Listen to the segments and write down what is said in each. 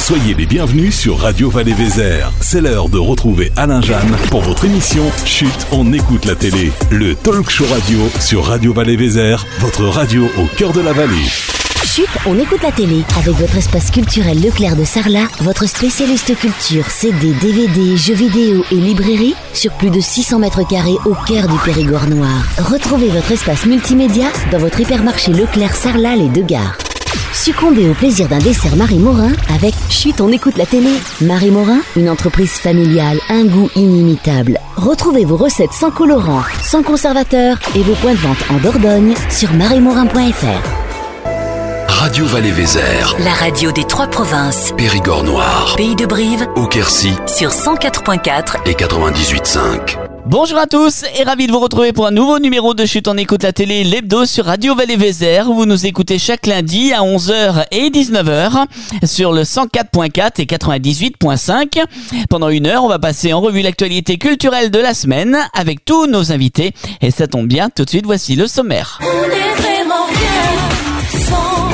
Soyez les bienvenus sur Radio Valais-Vézère. C'est l'heure de retrouver Alain Jeanne pour votre émission Chut, on écoute la télé. Le talk show radio sur Radio Valais-Vézère, votre radio au cœur de la vallée. Chut, on écoute la télé. Avec votre espace culturel Leclerc de Sarlat, votre spécialiste culture, CD, DVD, jeux vidéo et librairie sur plus de 600 mètres carrés au cœur du Périgord noir. Retrouvez votre espace multimédia dans votre hypermarché Leclerc Sarlat les Deux Gares. Succombez au plaisir d'un dessert Marie Morin avec Chut, on écoute la télé. Marie Morin, une entreprise familiale, un goût inimitable. Retrouvez vos recettes sans colorant, sans conservateur et vos points de vente en Dordogne sur mariemorin.fr. Radio Valais-Vézère, la radio des trois provinces. Périgord noir, Pays de Brive, Auquercy sur 104.4 et 98.5. Bonjour à tous et ravi de vous retrouver pour un nouveau numéro de Chut, on écoute la télé, l'hebdo sur Radio Valais-Vézère où vous nous écoutez chaque lundi à 11h et 19h sur le 104.4 et 98.5. Pendant une heure, on va passer en revue l'actualité culturelle de la semaine avec tous nos invités. Et ça tombe bien, tout de suite, voici le sommaire. On est vraiment bien sans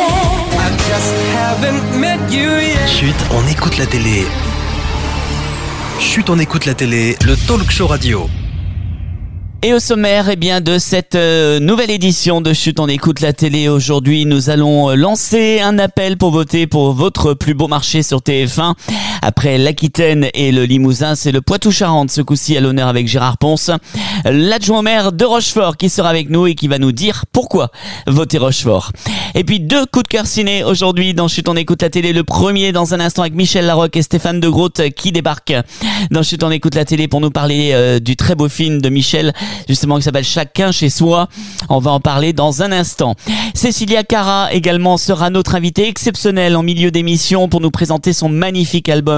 Chut, on écoute la télé. Chut, on écoute la télé, le talk show radio. Et au sommaire, de cette nouvelle édition de Chut, on écoute la télé. Aujourd'hui, nous allons lancer un appel pour voter pour votre plus beau marché sur TF1. Après l'Aquitaine et le Limousin, c'est le Poitou-Charentes ce coup-ci à l'honneur avec Gérard Ponce, l'adjoint au maire de Rochefort qui sera avec nous et qui va nous dire pourquoi voter Rochefort. Et puis 2 coups de cœur ciné aujourd'hui dans Chut, on écoute la télé. Le premier dans un instant avec Michel Larocque et Stéphane de Groot qui débarquent dans Chut, on écoute la télé pour nous parler du très beau film de Michel, justement, qui s'appelle Chacun chez soi. On va en parler dans un instant. Cécilia Cara également sera notre invitée exceptionnelle en milieu d'émission pour nous présenter son magnifique album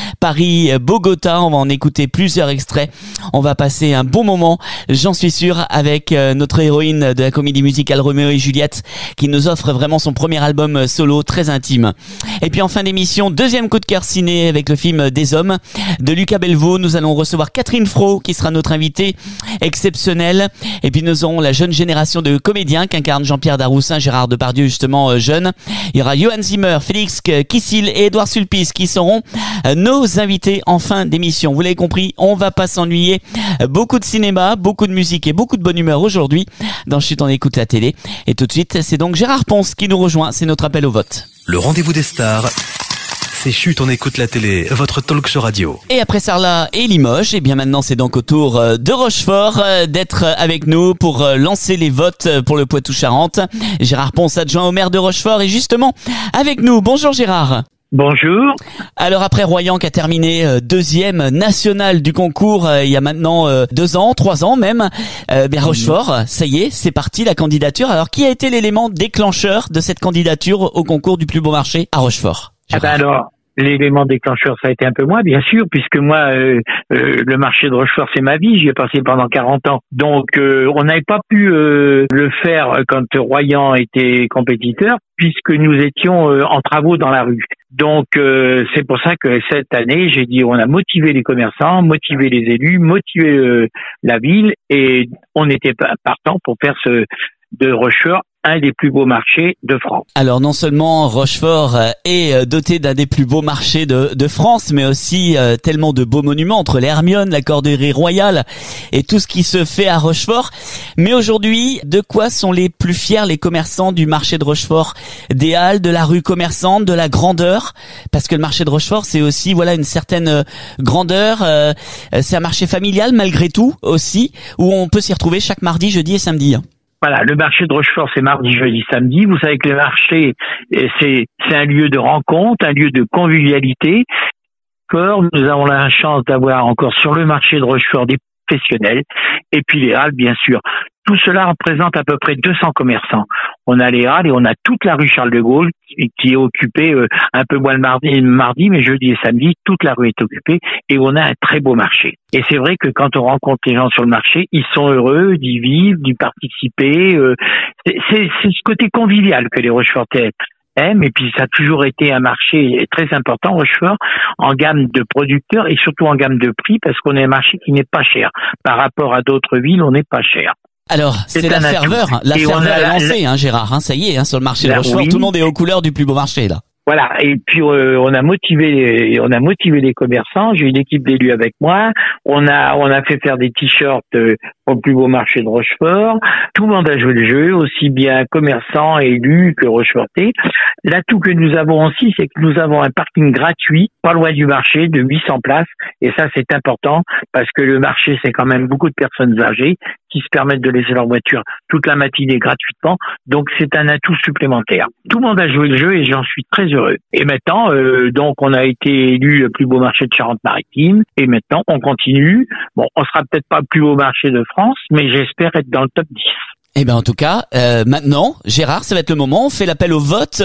Paris-Bogota. On va en écouter plusieurs extraits. On va passer un bon moment, j'en suis sûr, avec notre héroïne de la comédie musicale Roméo et Juliette qui nous offre vraiment son premier album solo très intime. Et puis en fin d'émission, deuxième coup de cœur ciné avec le film Des Hommes de Lucas Belvaux. Nous allons recevoir Catherine Fro qui sera notre invitée exceptionnelle. Et puis nous aurons la jeune génération de comédiens qu'incarne Jean-Pierre Daroussin, Gérard Depardieu justement jeune. Il y aura Johan Zimmer, Félix Kissil et Édouard Sulpice qui seront nos invités en fin d'émission. Vous l'avez compris, on va pas s'ennuyer. Beaucoup de cinéma, beaucoup de musique et beaucoup de bonne humeur aujourd'hui dans Chut, on écoute la télé. Et tout de suite, c'est donc Gérard Ponce qui nous rejoint. C'est notre appel au vote. Le rendez-vous des stars, c'est Chut, on écoute la télé, votre talk show radio. Et après Sarlat et Limoges, et bien maintenant c'est donc au tour de Rochefort d'être avec nous pour lancer les votes pour le Poitou-Charentes. Gérard Ponce, adjoint au maire de Rochefort, est justement avec nous. Bonjour Gérard. Bonjour. Alors après Royan qui a terminé deuxième national du concours il y a maintenant 3 ans même, Rochefort, ça y est, c'est parti la candidature. Alors qui a été l'élément déclencheur de cette candidature au concours du plus beau marché à Rochefort? Alors, l'élément déclencheur, ça a été un peu moi, bien sûr, puisque moi, le marché de Rochefort, c'est ma vie. J'y ai passé pendant 40 ans. Donc, on n'avait pas pu le faire quand Royan était compétiteur, puisque nous étions en travaux dans la rue. Donc, c'est pour ça que cette année, j'ai dit, on a motivé les commerçants, motivé les élus, motivé la ville, et on était partant pour faire de Rochefort un des plus beaux marchés de France. Alors non seulement Rochefort est doté d'un des plus beaux marchés de France, mais aussi tellement de beaux monuments entre l'Hermione, la Corderie Royale et tout ce qui se fait à Rochefort. Mais aujourd'hui, de quoi sont les plus fiers les commerçants du marché de Rochefort? Des halles, de la rue commerçante, de la grandeur? Parce que le marché de Rochefort, c'est aussi une certaine grandeur. C'est un marché familial malgré tout aussi, où on peut s'y retrouver chaque mardi, jeudi et samedi. Voilà, le marché de Rochefort, c'est mardi, jeudi, samedi. Vous savez que le marché, c'est un lieu de rencontre, un lieu de convivialité. Nous avons la chance d'avoir encore sur le marché de Rochefort des professionnels et puis les halles, bien sûr. Tout cela représente à peu près 200 commerçants. On a les halles et on a toute la rue Charles de Gaulle qui est occupée un peu moins le mardi, mais jeudi et samedi, toute la rue est occupée et on a un très beau marché. Et c'est vrai que quand on rencontre les gens sur le marché, ils sont heureux d'y vivre, d'y participer. C'est ce côté convivial que les Rochefortais aiment. Et puis ça a toujours été un marché très important, Rochefort, en gamme de producteurs et surtout en gamme de prix, parce qu'on est un marché qui n'est pas cher. Par rapport à d'autres villes, on n'est pas cher. Alors, c'est la ferveur. La ferveur est lancée, Gérard. Ça y est, sur le marché de Rochefort, tout le monde est aux couleurs du plus beau marché, là. Voilà. Et puis on a motivé les commerçants. J'ai une équipe d'élus avec moi. On a fait faire des t-shirts pour le plus beau marché de Rochefort. Tout le monde a joué le jeu, aussi bien commerçants, élus que Rochefortais. L'atout que nous avons aussi, c'est que nous avons un parking gratuit, pas loin du marché, de 800 places. Et ça, c'est important parce que le marché, c'est quand même beaucoup de personnes âgées qui se permettent de laisser leur voiture toute la matinée gratuitement. Donc, c'est un atout supplémentaire. Tout le monde a joué le jeu et j'en suis très heureux. Et maintenant, donc, on a été élu le plus beau marché de Charente-Maritime. Et maintenant, on continue. Bon, on sera peut-être pas le plus beau marché de France, mais j'espère être dans le top 10. Eh ben en tout cas, maintenant, Gérard, ça va être le moment. On fait l'appel au vote.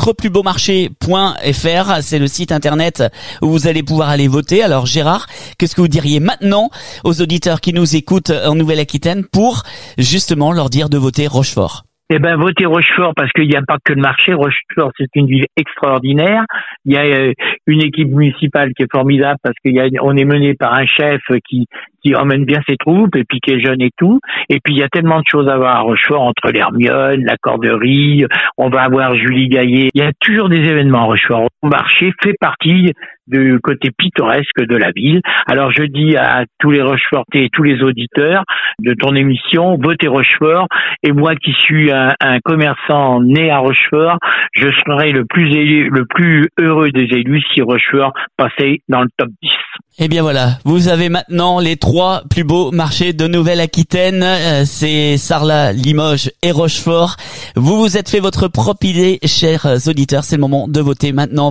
Votreplusbeaumarché.fr, c'est le site internet où vous allez pouvoir aller voter. Alors Gérard, qu'est-ce que vous diriez maintenant aux auditeurs qui nous écoutent en Nouvelle-Aquitaine pour justement leur dire de voter Rochefort? Eh ben, votez Rochefort parce qu'il n'y a pas que le marché. Rochefort, c'est une ville extraordinaire. Il y a une équipe municipale qui est formidable parce on est mené par un chef qui emmène bien ses troupes et puis qui est jeune et tout. Et puis, il y a tellement de choses à voir à Rochefort entre l'Hermione, la Corderie. On va avoir Julie Gaillet. Il y a toujours des événements à Rochefort. Le marché fait partie du côté pittoresque de la ville. Alors, je dis à tous les Rochefortais et tous les auditeurs de ton émission, votez Rochefort. Et moi qui suis un commerçant né à Rochefort, je serai le plus heureux des élus si Rochefort passait dans le top 10. Eh bien voilà, vous avez maintenant les 3 plus beaux marchés de Nouvelle-Aquitaine, c'est Sarlat, Limoges et Rochefort. Vous vous êtes fait votre propre idée, chers auditeurs, c'est le moment de voter maintenant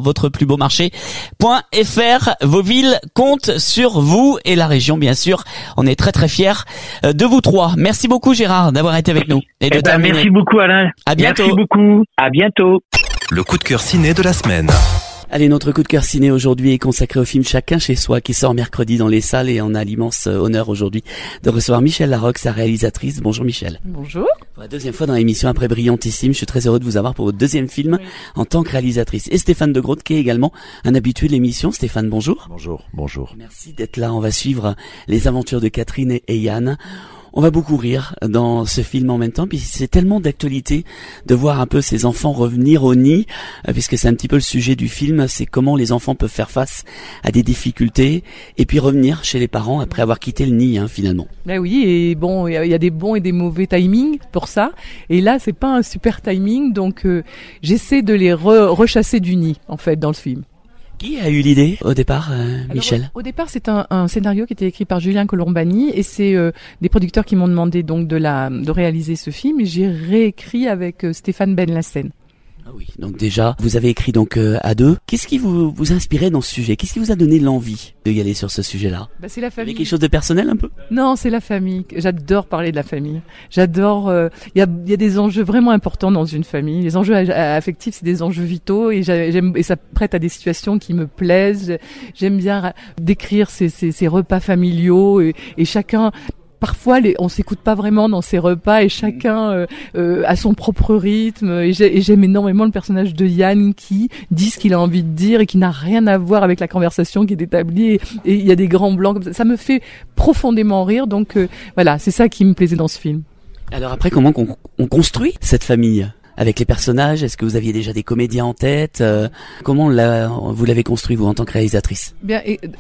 votreplusbeaumarché.fr. Vos villes comptent sur vous et la région bien sûr. On est très très fiers de vous 3. Merci beaucoup Gérard d'avoir été avec nous. Et de terminer. Merci beaucoup Alain. À bientôt. Merci beaucoup. À bientôt. Le coup de cœur ciné de la semaine. Allez, notre coup de cœur ciné aujourd'hui est consacré au film Chacun chez soi qui sort mercredi dans les salles et on a l'immense honneur aujourd'hui de recevoir Michel Larocque, sa réalisatrice. Bonjour Michel. Bonjour. Pour la deuxième fois dans l'émission après Brillantissime, je suis très heureux de vous avoir pour votre deuxième film en tant que réalisatrice. Et Stéphane De Groot qui est également un habitué de l'émission. Stéphane, bonjour. Bonjour. Merci d'être là. On va suivre les aventures de Catherine et Yann. On va beaucoup rire dans ce film en même temps, puis c'est tellement d'actualité de voir un peu ces enfants revenir au nid, puisque c'est un petit peu le sujet du film, c'est comment les enfants peuvent faire face à des difficultés et puis revenir chez les parents après avoir quitté le nid, finalement. Ben oui, et bon, il y a des bons et des mauvais timings pour ça, et là c'est pas un super timing, donc j'essaie de les rechasser du nid en fait dans le film. Qui a eu l'idée au départ, Michel? Alors, au départ, c'est un scénario qui était écrit par Julien Colombani et c'est des producteurs qui m'ont demandé donc de réaliser ce film et j'ai réécrit avec Stéphane Benlassen. Ah oui, donc déjà, vous avez écrit donc à deux. Qu'est-ce qui vous inspirait dans ce sujet? Qu'est-ce qui vous a donné l'envie de y aller sur ce sujet-là? C'est la famille. Vous avez quelque chose de personnel un peu? Non, c'est la famille. J'adore parler de la famille. J'adore. Il y a des enjeux vraiment importants dans une famille. Les enjeux affectifs, c'est des enjeux vitaux et ça prête à des situations qui me plaisent. J'aime bien décrire ces repas familiaux et chacun. Parfois, on s'écoute pas vraiment dans ces repas et chacun a son propre rythme. Et j'aime énormément le personnage de Yann qui dit ce qu'il a envie de dire et qui n'a rien à voir avec la conversation qui est établie. Et il y a des grands blancs comme ça. Ça me fait profondément rire. Donc voilà, c'est ça qui me plaisait dans ce film. Alors après, comment on construit cette famille ? Avec les personnages, est-ce que vous aviez déjà des comédiens en tête? Comment vous l'avez construit, vous, en tant que réalisatrice? Bien,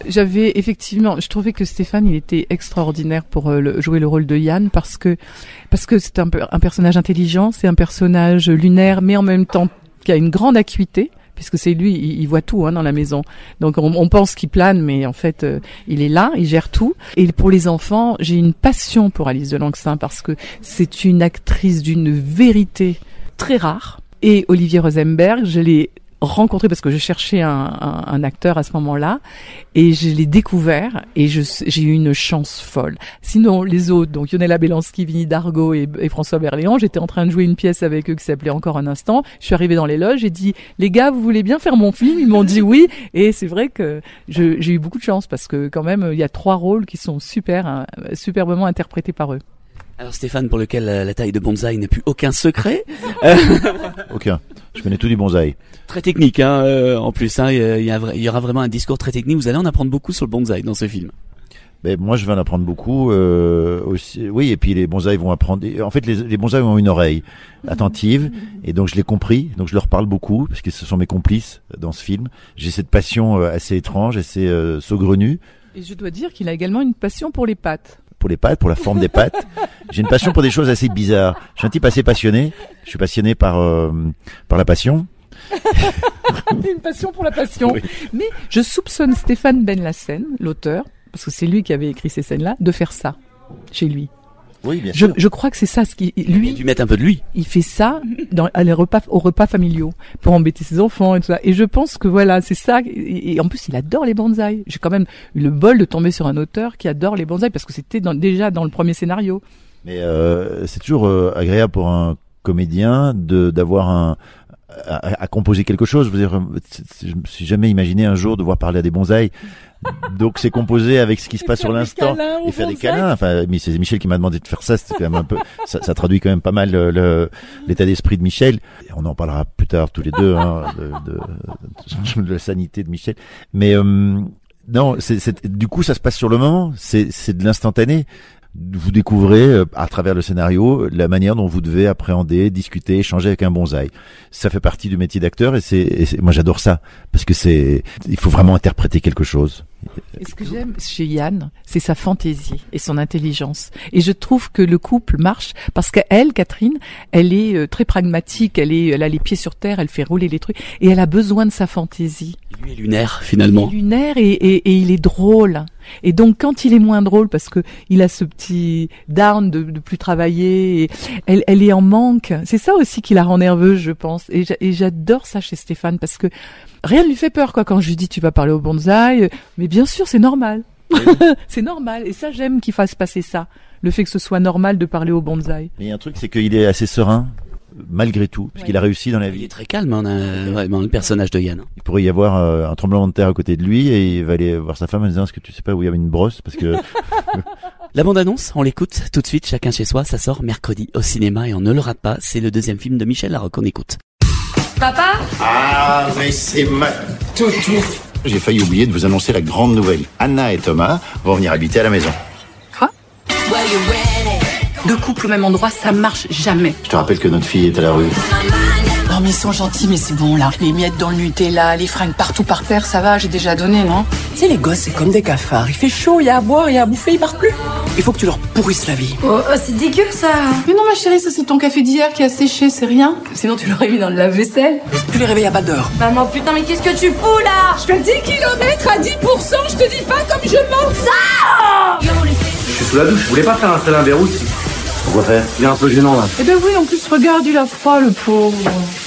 je trouvais que Stéphane, il était extraordinaire pour jouer le rôle de Yann parce que c'est un personnage intelligent, c'est un personnage lunaire, mais en même temps qui a une grande acuité. Puisque c'est lui, il voit tout dans la maison. Donc on pense qu'il plane, mais en fait il est là, il gère tout. Et pour les enfants, j'ai une passion pour Alice de Langsin parce que c'est une actrice d'une vérité très rare. Et Olivier Rosenberg, je l'ai rencontré parce que je cherchais un acteur à ce moment-là et je l'ai découvert et j'ai eu une chance folle. Sinon les autres, donc Yonela Belanski, Vinnie Dargaud et François Berléand, j'étais en train de jouer une pièce avec eux qui s'appelait Encore un instant. Je suis arrivée dans les loges, j'ai dit les gars, vous voulez bien faire mon film? Ils m'ont dit oui et c'est vrai que j'ai eu beaucoup de chance parce que quand même il y a 3 rôles qui sont superbement interprétés par eux. Alors Stéphane, pour lequel la taille de bonsaï n'a plus aucun secret. Aucun. Je connais tout du bonsaï. Très technique, en plus. Il y aura vraiment un discours très technique. Vous allez en apprendre beaucoup sur le bonsaï dans ce film. Mais moi, je vais en apprendre beaucoup aussi. Oui, et puis les bonsaïs vont apprendre. En fait, les bonsaïs ont une oreille attentive, et donc je l'ai compris. Donc je leur parle beaucoup parce que ce sont mes complices dans ce film. J'ai cette passion assez étrange, assez saugrenue. Et je dois dire qu'il a également une passion pour les pâtes. Pour les pâtes, pour la forme des pâtes. J'ai une passion pour des choses assez bizarres. Je suis un type assez passionné. Je suis passionné par la passion. Une passion pour la passion. Oui. Mais je soupçonne Stéphane Ben Lassen, l'auteur, parce que c'est lui qui avait écrit ces scènes-là, de faire ça chez lui. Oui, bien sûr. Je crois que c'est ça ce qui lui. Il a dû mettre un peu de lui. Il fait ça aux repas familiaux pour embêter ses enfants et tout ça. Et je pense que voilà, c'est ça. Et en plus, il adore les bonsaïs. J'ai quand même eu le bol de tomber sur un auteur qui adore les bonsaïs parce que c'était déjà dans le premier scénario. Mais c'est toujours agréable pour un comédien d'avoir à composer quelque chose. Je veux dire, je me suis jamais imaginé un jour devoir parler à des bonsaïs. Donc c'est composé avec ce qui se passe sur l'instant et faire des câlins. Enfin, c'est Michel qui m'a demandé de faire ça. C'était quand même un peu, ça traduit quand même pas mal l'état d'esprit de Michel. Et on en parlera plus tard tous les deux de la sanité de Michel. Mais non, du coup ça se passe sur le moment. C'est de l'instantané. Vous découvrez à travers le scénario la manière dont vous devez appréhender, discuter, échanger avec un bonsaï. Ça fait partie du métier d'acteur et moi j'adore ça parce que il faut vraiment interpréter quelque chose. Et ce que j'aime chez Yann, c'est sa fantaisie et son intelligence. Et je trouve que le couple marche parce qu'elle, Catherine, elle est très pragmatique, elle a les pieds sur terre, elle fait rouler les trucs et elle a besoin de sa fantaisie. Lui est lunaire finalement. Il est lunaire et il est drôle. Et donc quand il est moins drôle parce que il a ce petit down de plus travailler, et elle est en manque. C'est ça aussi qui la rend nerveuse, je pense. Et j'adore ça chez Stéphane parce que rien ne lui fait peur quand je lui dis tu vas parler au bonsaï. Mais bien sûr, c'est normal. Oui. C'est normal. Et ça, j'aime qu'il fasse passer ça. Le fait que ce soit normal de parler au bonsaï. Mais il y a un truc, c'est qu'il est assez serein. Malgré tout, parce qu'il a réussi dans la vie. Il est très calme, vraiment, le personnage de Yann. Il pourrait y avoir un tremblement de terre à côté de lui et il va aller voir sa femme en disant est-ce que tu sais pas où il y avait une brosse parce que La bande-annonce, on l'écoute tout de suite, chacun chez soi, ça sort mercredi au cinéma et on ne le rate pas, c'est le deuxième film de Michel Larocque, on écoute. Papa ? Ah, mais c'est ma toutou. J'ai failli oublier de vous annoncer la grande nouvelle. Anna et Thomas vont venir habiter à la maison. Quoi ? Deux couples au même endroit, ça marche jamais. Je te rappelle que notre fille est à la rue. Non mais ils sont gentils, mais c'est bon là. Les miettes dans le Nutella, les fringues partout par terre, ça va, j'ai déjà donné, non ? Tu sais, les gosses, c'est comme des cafards. Il fait chaud, il y a à boire, il y a à bouffer, ils partent plus. Il faut que tu leur pourrisses la vie. Oh, c'est dégueu ça. Mais non ma chérie, ça c'est ton café d'hier qui a séché, c'est rien. Sinon tu l'aurais mis dans le lave-vaisselle. Tu les réveilles à pas d'heure. Maman, putain, mais qu'est-ce que tu fous là ? Je fais 10 km à 10%, je te dis pas comme je mange ça. Je suis sous la douche, je voulais pas faire un câlin vers aussi. Pourquoi faire ? Il est un peu gênant là. Eh ben oui, en plus regarde, il a froid le pauvre.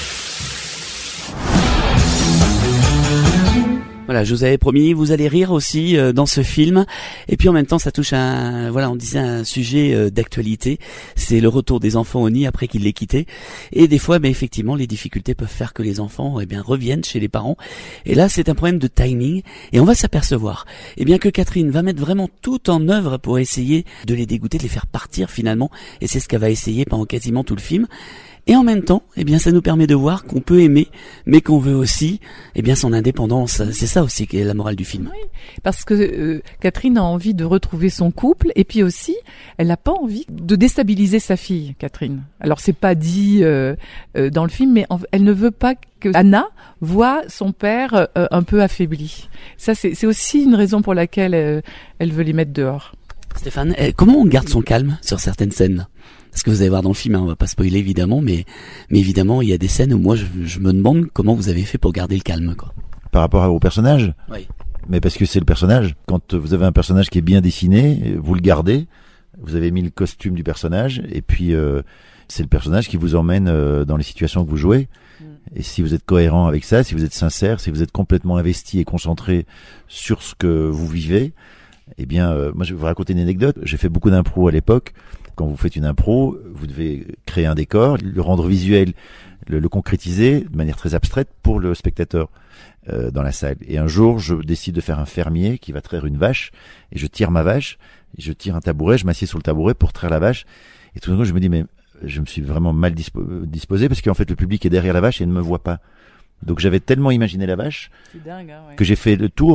Voilà, je vous avais promis, vous allez rire aussi dans ce film. Et puis en même temps, ça touche on disait un sujet d'actualité. C'est le retour des enfants au nid après qu'ils l'aient quitté. Et des fois, effectivement, les difficultés peuvent faire que les enfants, reviennent chez les parents. Et là, c'est un problème de timing. Et on va s'apercevoir, que Catherine va mettre vraiment tout en œuvre pour essayer de les dégoûter, de les faire partir finalement. Et c'est ce qu'elle va essayer pendant quasiment tout le film. Et en même temps, ça nous permet de voir qu'on peut aimer, mais qu'on veut aussi, son indépendance. C'est ça aussi qui est la morale du film. Oui, parce que Catherine a envie de retrouver son couple, et puis aussi, elle n'a pas envie de déstabiliser sa fille, Catherine. Alors c'est pas dit dans le film, mais elle ne veut pas que Anna voit son père un peu affaibli. Ça, c'est aussi une raison pour laquelle elle veut les mettre dehors. Stéphane, comment on garde son calme sur certaines scènes ? Ce que vous allez voir dans le film, on va pas spoiler évidemment, mais évidemment il y a des scènes où moi je me demande comment vous avez fait pour garder le calme, quoi. Par rapport au personnage ? Oui. Mais parce que c'est le personnage. Quand vous avez un personnage qui est bien dessiné, vous le gardez. Vous avez mis le costume du personnage, et puis c'est le personnage qui vous emmène dans les situations que vous jouez. Et si vous êtes cohérent avec ça, si vous êtes sincère, si vous êtes complètement investi et concentré sur ce que vous vivez, moi je vais vous raconter une anecdote. J'ai fait beaucoup d'impro à l'époque. Quand vous faites une impro, vous devez créer un décor, le rendre visuel, le concrétiser de manière très abstraite pour le spectateur dans la salle. Et un jour, je décide de faire un fermier qui va traire une vache, et je tire ma vache, et je tire un tabouret, je m'assieds sur le tabouret pour traire la vache, et tout d'un coup je me dis mais je me suis vraiment mal disposé parce qu'en fait le public est derrière la vache et ne me voit pas. Donc j'avais tellement imaginé la vache c'est dingue, hein, ouais. que j'ai fait le tour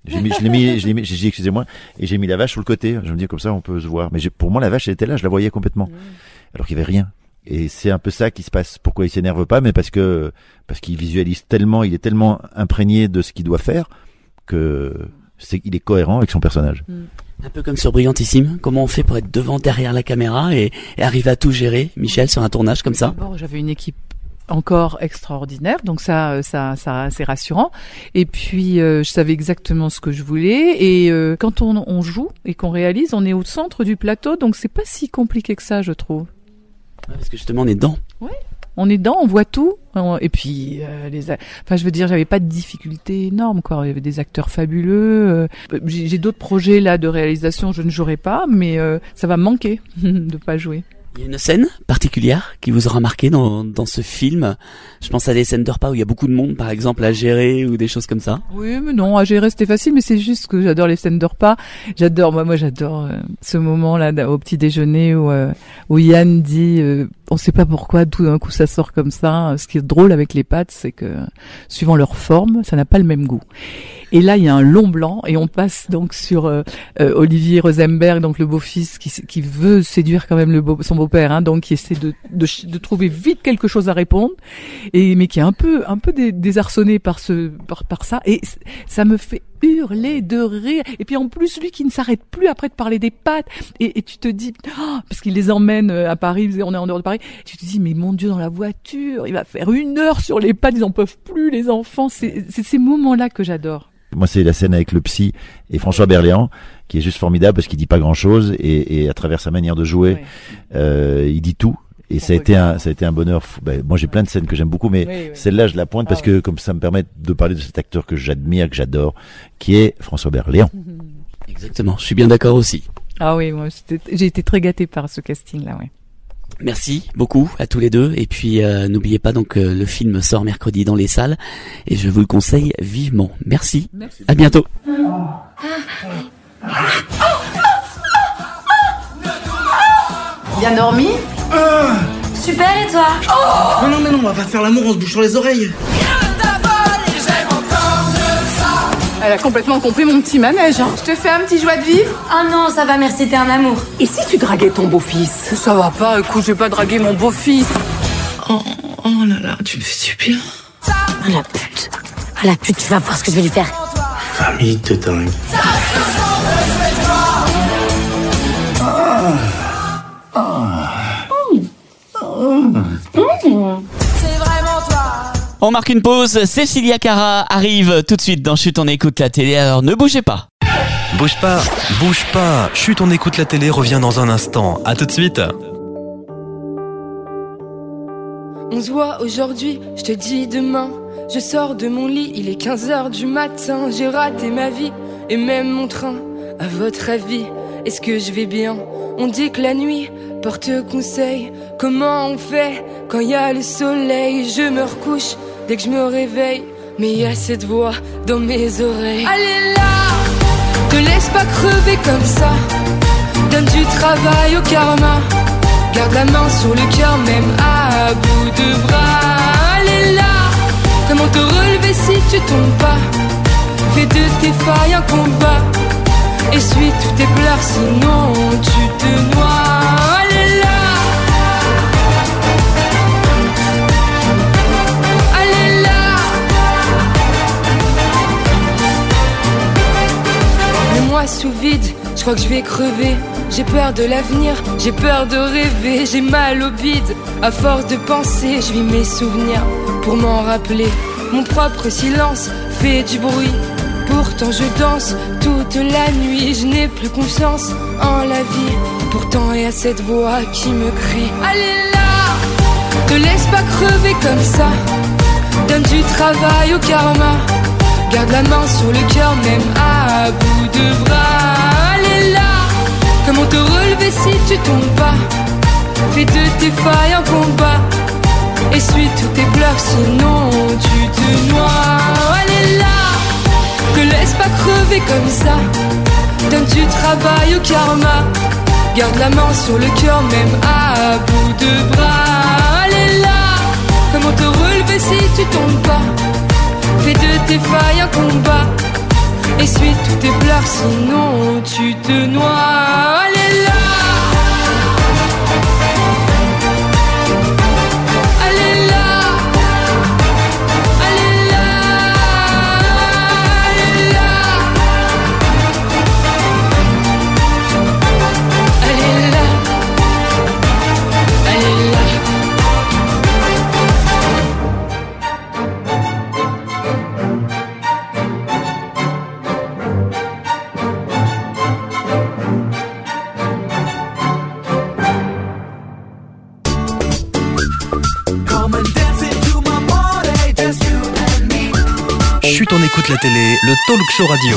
J'ai dit excusez-moi, et j'ai mis la vache sur le côté. Je me dis comme ça on peut se voir. Mais pour moi la vache elle était là, je la voyais complètement. Alors qu'il y avait rien. Et c'est un peu ça qui se passe. Pourquoi il s'énerve pas? Mais parce qu'il visualise tellement, il est tellement imprégné de ce qu'il doit faire il est cohérent avec son personnage. Un peu comme sur Brillantissime. Comment on fait pour être devant, derrière la caméra et arriver à tout gérer, Michel, sur un tournage comme ça? D'abord, j'avais une équipe encore extraordinaire, donc ça c'est rassurant. Et puis je savais exactement ce que je voulais. Et quand on joue et qu'on réalise, on est au centre du plateau, donc c'est pas si compliqué que ça, je trouve. Ouais, parce que justement, on est dedans. Oui. On est dedans, on voit tout. Et puis, je veux dire, j'avais pas de difficultés énormes, quoi. Il y avait des acteurs fabuleux. J'ai d'autres projets là de réalisation, je ne jouerai pas, mais ça va me manquer de pas jouer. Il y a une scène particulière qui vous aura marqué dans ce film. Je pense à des scènes de repas où il y a beaucoup de monde, par exemple, à gérer ou des choses comme ça. Oui, mais non, à gérer c'était facile, mais c'est juste que j'adore les scènes de repas. Moi j'adore ce moment-là au petit déjeuner où Yann dit, on sait pas pourquoi, tout d'un coup ça sort comme ça. Ce qui est drôle avec les pâtes, c'est que suivant leur forme, ça n'a pas le même goût. Et là, il y a un long blanc et on passe donc sur Olivier Rosenberg, donc le beau-fils qui veut séduire quand même son beau-père, hein, donc qui essaie de trouver vite quelque chose à répondre, mais qui est un peu désarçonné par ça, et ça me fait hurler de rire. Et puis en plus, lui qui ne s'arrête plus après de parler des pâtes, et tu te dis, parce qu'il les emmène à Paris, on est en dehors de Paris, tu te dis, mais mon Dieu, dans la voiture, il va faire 1 heure sur les pâtes, ils en peuvent plus, les enfants. C'est ces moments-là que j'adore. Moi, c'est la scène avec le psy et François Berléand, qui est juste formidable parce qu'il dit pas grand-chose, et à travers sa manière de jouer, il dit tout. Et ça a été un bonheur fou. Moi, j'ai plein de scènes que j'aime beaucoup, mais celle-là, je la pointe parce que comme ça me permet de parler de cet acteur que j'admire, que j'adore, qui est François Berléand. Exactement. Je suis bien d'accord aussi. Ah oui, moi, j'ai été très gâtée par ce casting-là, ouais. Merci beaucoup à tous les deux, et puis n'oubliez pas donc le film sort mercredi dans les salles et je vous le conseille vivement. Merci. À bientôt. Bien dormi? Super, et toi? Non, on va pas faire l'amour en se bouchant les oreilles. Elle a complètement compris mon petit manège, hein. Je te fais un petit joie de vivre? Ah non, ça va, merci, t'es un amour. Et si tu draguais ton beau-fils? Ça va pas, écoute, je vais pas draguer mon beau-fils. Oh là là, tu me fais du bien. Ah la pute, tu vas voir ce que je vais lui faire. Famille de dingue. On marque une pause, Cécilia Cara arrive tout de suite dans Chut, on écoute la télé, alors ne bougez pas. Bouge pas. Chut, on écoute la télé, revient dans un instant. À tout de suite. On se voit aujourd'hui, je te dis demain. Je sors de mon lit, il est 15h du matin. J'ai raté ma vie et même mon train. À votre avis, est-ce que je vais bien? On dit que la nuit porte conseil. Comment on fait quand il y a le soleil? Je me recouche dès que je me réveille, mais il y a cette voix dans mes oreilles. Allez là, te laisse pas crever comme ça. Donne du travail au karma. Garde la main sur le cœur même à bout de bras. Allez là, comment te relever si tu tombes pas? Fais de tes failles un combat. Essuie tous tes pleurs sinon tu te noies. Allez là, allez là. Mets-moi sous vide, je crois que je vais crever. J'ai peur de l'avenir, j'ai peur de rêver. J'ai mal au bide, à force de penser. Je vis mes souvenirs pour m'en rappeler. Mon propre silence fait du bruit. Pourtant je danse toute la nuit. Je n'ai plus confiance en la vie. Pourtant il y a cette voix qui me crie. Allez là, te laisse pas crever comme ça. Donne du travail au karma. Garde la main sur le cœur même à bout de bras. Allez là, comment te relever si tu tombes pas? Fais de tes failles un combat. Essuie tous tes pleurs sinon tu te noies. Allez là, te laisse pas crever comme ça. Donne du travail au karma. Garde la main sur le cœur même à bout de bras. Allez là, comment te relever si tu tombes pas? Fais de tes failles un combat. Essuie tous tes pleurs, sinon tu te noies. Elle est là. Chut, on écoute la télé, le talk show radio.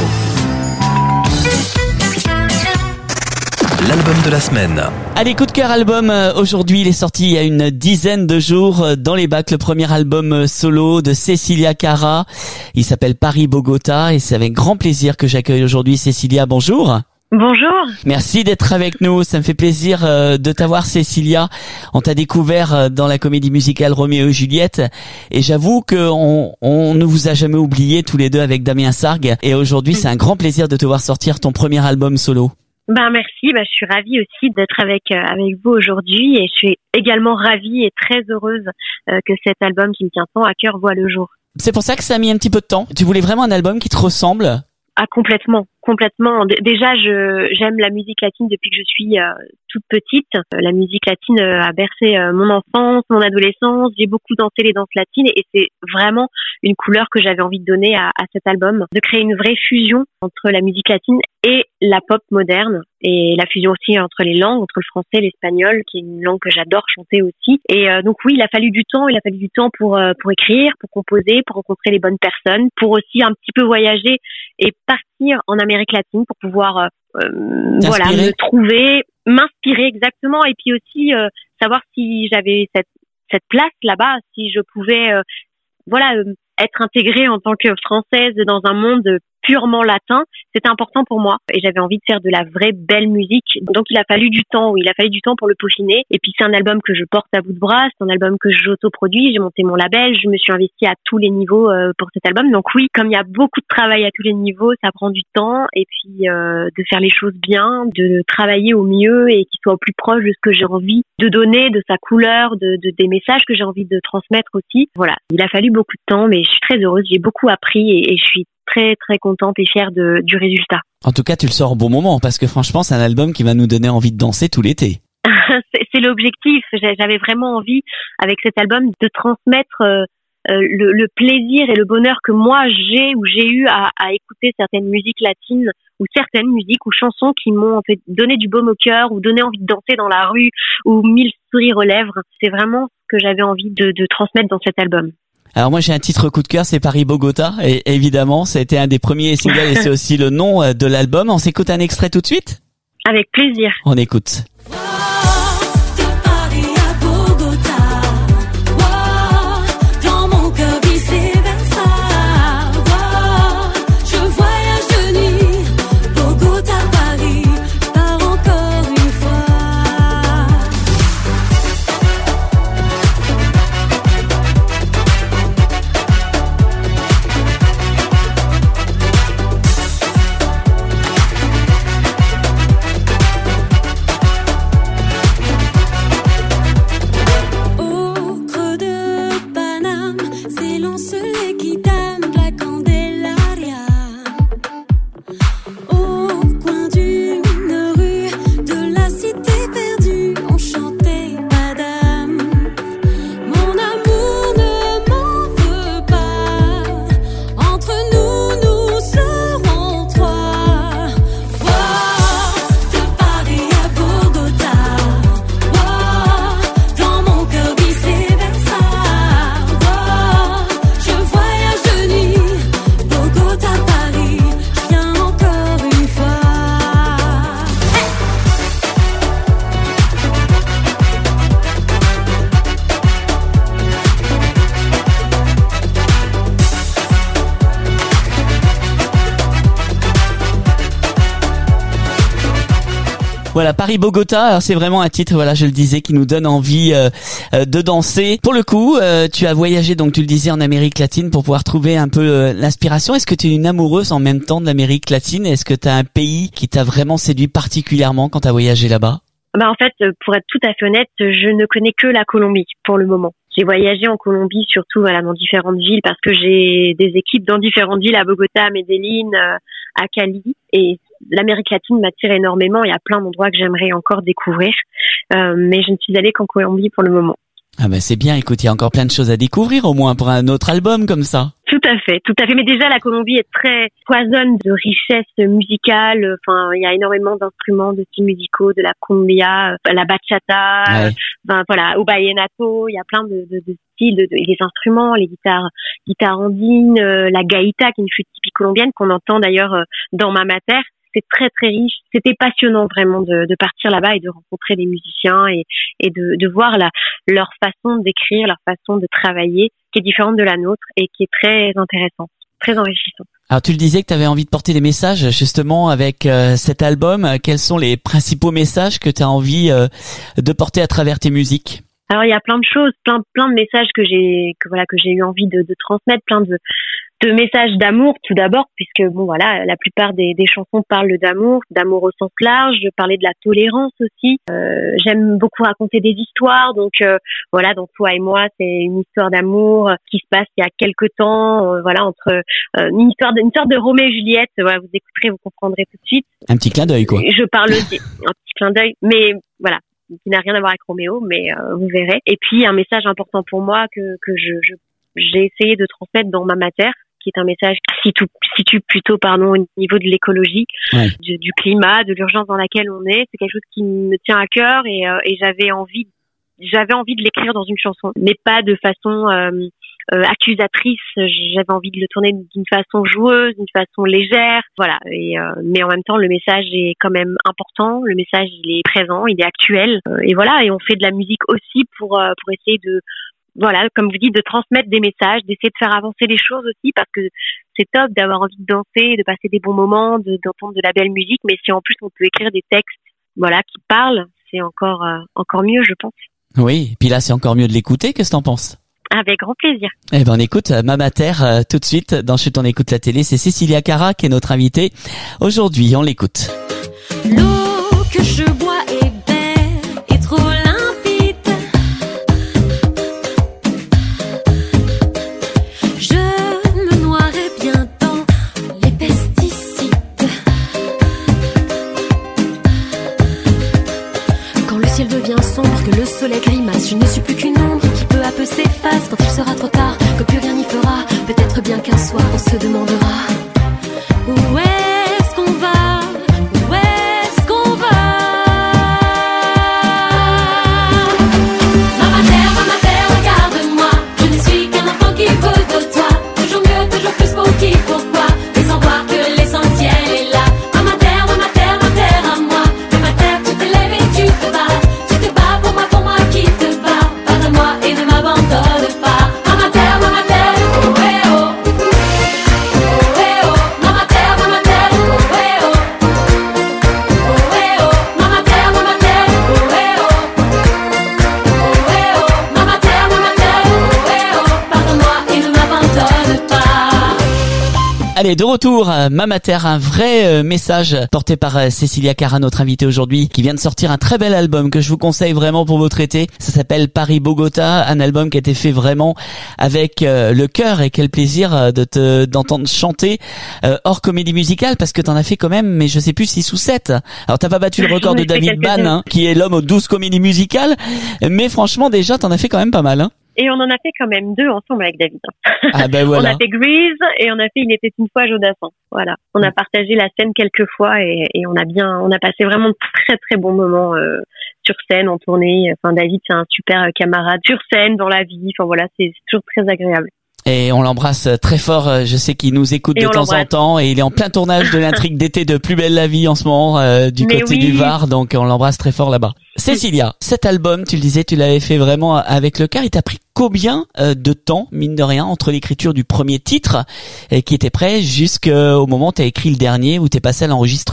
L'album de la semaine. Allez, coup de cœur album. Aujourd'hui, il est sorti il y a une dizaine de jours dans les bacs. Le premier album solo de Cecilia Cara. Il s'appelle Paris-Bogota et c'est avec grand plaisir que j'accueille aujourd'hui Cecilia. Bonjour. Bonjour. Merci d'être avec nous. Ça me fait plaisir de t'avoir, Cecilia. On t'a découvert dans la comédie musicale Roméo et Juliette. Et j'avoue qu'on ne vous a jamais oublié tous les deux avec Damien Sargue. Et aujourd'hui, c'est un grand plaisir de te voir sortir ton premier album solo. Merci. Je suis ravie aussi d'être avec vous aujourd'hui. Et je suis également ravie et très heureuse que cet album qui me tient tant à cœur voit le jour. C'est pour ça que ça a mis un petit peu de temps. Tu voulais vraiment un album qui te ressemble? Ah, complètement. Déjà, j'aime la musique latine depuis que je suis toute petite. La musique latine a bercé mon enfance, mon adolescence. J'ai beaucoup dansé les danses latines et c'est vraiment une couleur que j'avais envie de donner à cet album, de créer une vraie fusion entre la musique latine et la pop moderne et la fusion aussi entre les langues, entre le français et l'espagnol, qui est une langue que j'adore chanter aussi. Et donc oui, il a fallu du temps pour écrire, pour composer, pour rencontrer les bonnes personnes, pour aussi un petit peu voyager et partir en Amérique latine pour pouvoir me trouver, m'inspirer exactement, et puis aussi savoir si j'avais cette place là-bas, si je pouvais être intégrée en tant que Française dans un monde purement latin. C'était important pour moi et j'avais envie de faire de la vraie belle musique. Donc il a fallu du temps pour le peaufiner. Et puis c'est un album que je porte à bout de bras, c'est un album que j'auto-produis, j'ai monté mon label, je me suis investie à tous les niveaux pour cet album. Donc oui, comme il y a beaucoup de travail à tous les niveaux, ça prend du temps, et puis de faire les choses bien, de travailler au mieux et qu'il soit au plus proche de ce que j'ai envie de donner, de sa couleur, des messages que j'ai envie de transmettre aussi. Voilà, il a fallu beaucoup de temps, mais je suis très heureuse, j'ai beaucoup appris et je suis très très contente et fière du résultat. En tout cas, tu le sors au bon moment, parce que franchement, c'est un album qui va nous donner envie de danser tout l'été. c'est l'objectif. J'avais vraiment envie, avec cet album, de transmettre le plaisir et le bonheur que moi j'ai eu à écouter certaines musiques latines ou certaines musiques ou chansons qui m'ont fait donner du baume au cœur ou donner envie de danser dans la rue ou mille sourires aux lèvres. C'est vraiment ce que j'avais envie de transmettre dans cet album. Alors moi j'ai un titre coup de cœur, c'est Paris-Bogota, et évidemment ça a été un des premiers singles et c'est aussi le nom de l'album. On s'écoute un extrait tout de suite ? Avec plaisir. On écoute. Voilà, Paris-Bogota, alors c'est vraiment un titre, voilà, je le disais, qui nous donne envie de danser. Pour le coup, tu as voyagé, donc tu le disais, en Amérique latine pour pouvoir trouver un peu l'inspiration. Est-ce que tu es une amoureuse en même temps de l'Amérique latine? Est-ce que tu as un pays qui t'a vraiment séduit particulièrement quand tu as voyagé là-bas? En fait, pour être tout à fait honnête, je ne connais que la Colombie pour le moment. J'ai voyagé en Colombie surtout dans différentes villes parce que j'ai des équipes dans différentes villes, à Bogota, à Medellín, à Cali. Et l'Amérique latine m'attire énormément. Il y a plein d'endroits que j'aimerais encore découvrir. Mais je ne suis allée qu'en Colombie pour le moment. Ah ben c'est bien, écoute, il y a encore plein de choses à découvrir au moins pour un autre album comme ça. Tout à fait. Mais déjà, la Colombie est très foisonne de richesse musicale. Enfin, il y a énormément d'instruments, de styles musicaux, de la cumbia, la bachata, au vallenato. Il y a plein de styles, les instruments, les guitares andines, la gaïta, qui est une flûte typique colombienne qu'on entend d'ailleurs dans Mama Terre. C'est très très riche. C'était passionnant vraiment de partir là-bas et de rencontrer des musiciens et de voir leur façon d'écrire, leur façon de travailler, qui est différente de la nôtre et qui est très intéressante, très enrichissante. Alors tu le disais que tu avais envie de porter des messages justement avec cet album. Quels sont les principaux messages que tu as envie de porter à travers tes musiques? Alors il y a plein de choses, plein de messages que j'ai eu envie de transmettre, plein de messages d'amour tout d'abord, puisque la plupart des chansons parlent d'amour au sens large, de parler de la tolérance aussi. J'aime beaucoup raconter des histoires, donc Toi et moi, c'est une histoire d'amour qui se passe il y a quelque temps, entre une sorte de Roméo et Juliette. Voilà, vous écouterez, vous comprendrez tout de suite. Un petit clin d'œil, quoi. Je parle aussi, un petit clin d'œil, mais voilà, qui n'a rien à voir avec Roméo, mais vous verrez. Et puis un message important pour moi que j'ai essayé de transmettre dans Mama Terre, qui est un message qui situe plutôt au niveau de l'écologie, du climat, de l'urgence dans laquelle on est. C'est quelque chose qui me tient à cœur et j'avais envie de l'écrire dans une chanson, mais pas de façon accusatrice. J'avais envie de le tourner d'une façon joueuse, d'une façon légère, voilà. Mais en même temps, le message est quand même important. Le message, il est présent, il est actuel, et voilà. Et on fait de la musique aussi pour essayer de, comme vous dites, de transmettre des messages, d'essayer de faire avancer les choses aussi, parce que c'est top d'avoir envie de danser, de passer des bons moments, d'entendre de la belle musique, mais si en plus on peut écrire des textes, qui parlent, c'est encore mieux, je pense. Oui, et puis là c'est encore mieux de l'écouter. Qu'est-ce que t'en penses? Avec grand plaisir. Eh ben on écoute Mama Terre tout de suite dans Chut on écoute la télé. C'est Cécilia Cara qui est notre invitée aujourd'hui. On l'écoute. L'eau que je bois est belle et trop limpide. Je me noierai bien dans les pesticides. Quand le ciel devient sombre, que le soleil grimace, je ne suis plus qu'une ombre qui peu à peu s'efface. Quand il sera trop tard, que plus rien n'y fera, peut-être bien qu'un soir on se demandera où est-ce qu'on va, où est-ce qu'on va. Mama terre, regarde-moi, je ne suis qu'un enfant qui veut de toi. Toujours mieux, toujours plus pour qui, pourquoi, mais sans voir que l'essentiel est là. Mama terre à moi, Mama terre, tu te lèves et tu te bats pour moi qui te bats. Pardonne-moi et ne m'abandonne pas. Mama terre, oh eh oh, oh eh oh, Mama terre, oh eh oh, oh eh oh, Mama terre, oh eh oh, oh eh oh, Mama terre, oh eh oh, pardonne-moi et ne m'abandonne pas. Allez, de retour, Mama Terre, un vrai message porté par Cécilia Cara, notre invitée aujourd'hui, qui vient de sortir un très bel album que je vous conseille vraiment pour votre été. Ça s'appelle Paris-Bogota, un album qui a été fait vraiment avec le cœur, et quel plaisir d'entendre chanter hors comédie musicale, parce que t'en as fait quand même, mais je sais plus, 6 ou 7. Alors t'as pas battu le record de David Bann, qui est l'homme aux 12 comédies musicales, mais franchement déjà t'en as fait quand même pas mal, hein. Et on en a fait quand même 2 ensemble avec David. Ah ben voilà. On a fait Grease et on a fait Il était une fois Jodassin. Voilà. On a partagé la scène quelques fois et on a passé vraiment de très très bons moments sur scène, en tournée. Enfin, David, c'est un super camarade sur scène, dans la vie. Enfin voilà, c'est toujours très agréable. Et on l'embrasse très fort, je sais qu'il nous écoute de temps en temps, et il est en plein tournage de l'intrigue d'été de Plus belle la vie en ce moment, du côté du Var, donc on l'embrasse très fort là-bas. Cécilia, cet album, tu le disais, tu l'avais fait vraiment avec le cœur. Il t'a pris combien de temps, mine de rien, entre l'écriture du premier titre qui était prêt jusqu'au moment où t'as écrit le dernier, où t'es passé à l'enregistrement?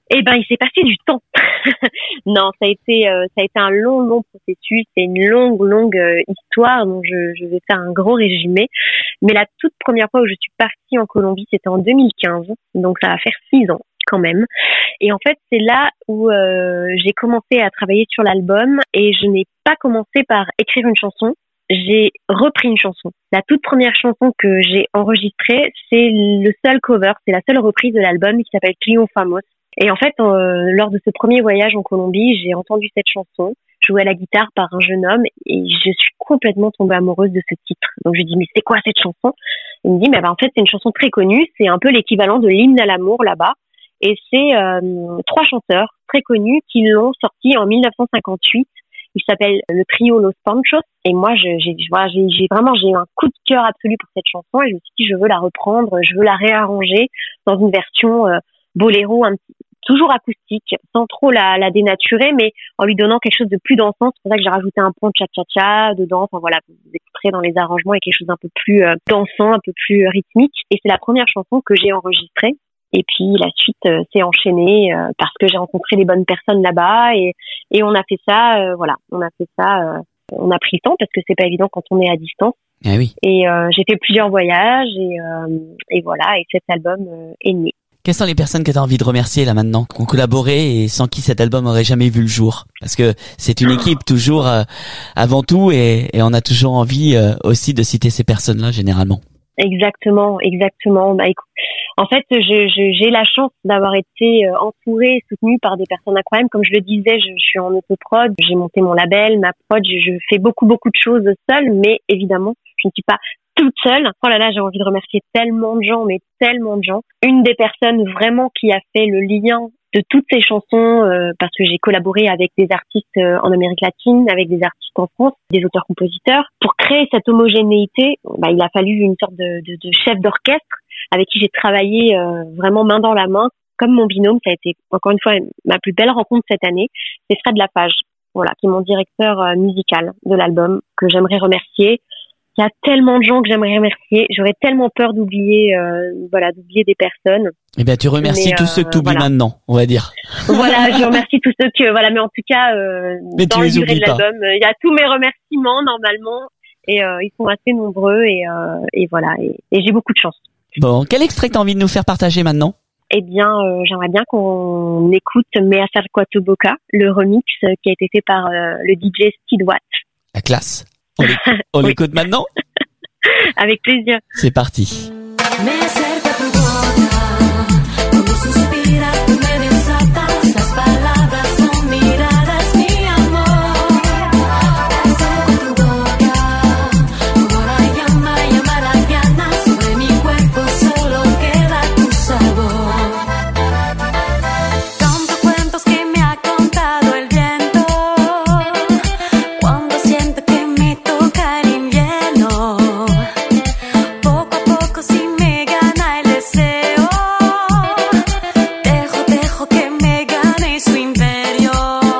Eh ben, il s'est passé du temps. Non, ça a été un long processus. C'est une longue histoire dont je vais faire un gros résumé. Mais la toute première fois où je suis partie en Colombie, c'était en 2015. Donc, ça va faire 6 ans quand même. Et en fait, c'est là où j'ai commencé à travailler sur l'album et je n'ai pas commencé par écrire une chanson. J'ai repris une chanson. La toute première chanson que j'ai enregistrée, c'est le seul cover, c'est la seule reprise de l'album qui s'appelle Triunfamos. Et en fait, lors de ce premier voyage en Colombie, j'ai entendu cette chanson jouée à la guitare par un jeune homme et je suis complètement tombée amoureuse de ce titre. Donc je lui dis mais c'est quoi cette chanson? Il me dit mais en fait c'est une chanson très connue, c'est un peu l'équivalent de l'hymne à l'amour là-bas et c'est 3 chanteurs très connus qui l'ont sorti en 1958. Il s'appelle le trio Los Panchos et moi j'ai eu un coup de cœur absolu pour cette chanson et je me suis dit je veux la reprendre, je veux la réarranger dans une version boléro toujours acoustique, sans trop la dénaturer, mais en lui donnant quelque chose de plus dansant. C'est pour ça que j'ai rajouté un pont de cha-cha-cha dedans. Enfin voilà, vous écouterez dans les arrangements, il y a quelque chose d'un peu plus dansant, un peu plus rythmique. Et c'est la première chanson que j'ai enregistrée. Et puis la suite s'est enchaînée parce que j'ai rencontré les bonnes personnes là-bas et on a fait ça. On a pris le temps parce que c'est pas évident quand on est à distance. Ah oui. Et j'ai fait plusieurs voyages et voilà. Et cet album est né. Quelles sont les personnes que tu as envie de remercier là maintenant, qui ont collaboré et sans qui cet album aurait jamais vu le jour? Parce que c'est une équipe toujours avant tout et on a toujours envie aussi de citer ces personnes-là généralement. Exactement. Bah écoute, en fait, j'ai la chance d'avoir été entourée et soutenue par des personnes incroyables. Comme je le disais, je suis en autoprod, j'ai monté mon label, ma prod, je fais beaucoup de choses seule, mais évidemment, je ne suis pas toute seule. Oh là là, j'ai envie de remercier tellement de gens. Une des personnes vraiment qui a fait le lien de toutes ces chansons, parce que j'ai collaboré avec des artistes en Amérique latine, avec des artistes en France, des auteurs-compositeurs. Pour créer cette homogénéité, il a fallu une sorte de chef d'orchestre avec qui j'ai travaillé vraiment main dans la main, comme mon binôme. Ça a été, encore une fois, ma plus belle rencontre cette année. C'est Fred Lafage, voilà, qui est mon directeur musical de l'album, que j'aimerais remercier. Il y a tellement de gens que j'aimerais remercier. J'aurais tellement peur d'oublier des personnes. Eh bien, tu remercies tous ceux que tu oublies maintenant, on va dire. Voilà, je remercie tous ceux que, mais en tout cas, dans la durée de l'album, il y a tous mes remerciements, normalement, et ils sont assez nombreux, et voilà, et j'ai beaucoup de chance. Bon, quel extrait t'as envie de nous faire partager maintenant? Eh bien, j'aimerais bien qu'on écoute Me Acerco a tu Boca, le remix qui a été fait par le DJ Steve Watt. La classe. On l'écoute maintenant? Avec plaisir. C'est parti. Me acerco a tu boca, cuando suspiras tú me desatas, las palabras son miradas, mi amor. Me acerco a tu boca, como la llama la llana, sobre mi cuerpo solo queda tu sabor. Tantos cuentos que me ha contado el viento, cuando siento que me toca el invierno. Poco a poco si me gana el deseo, dejo que me gane su imperio.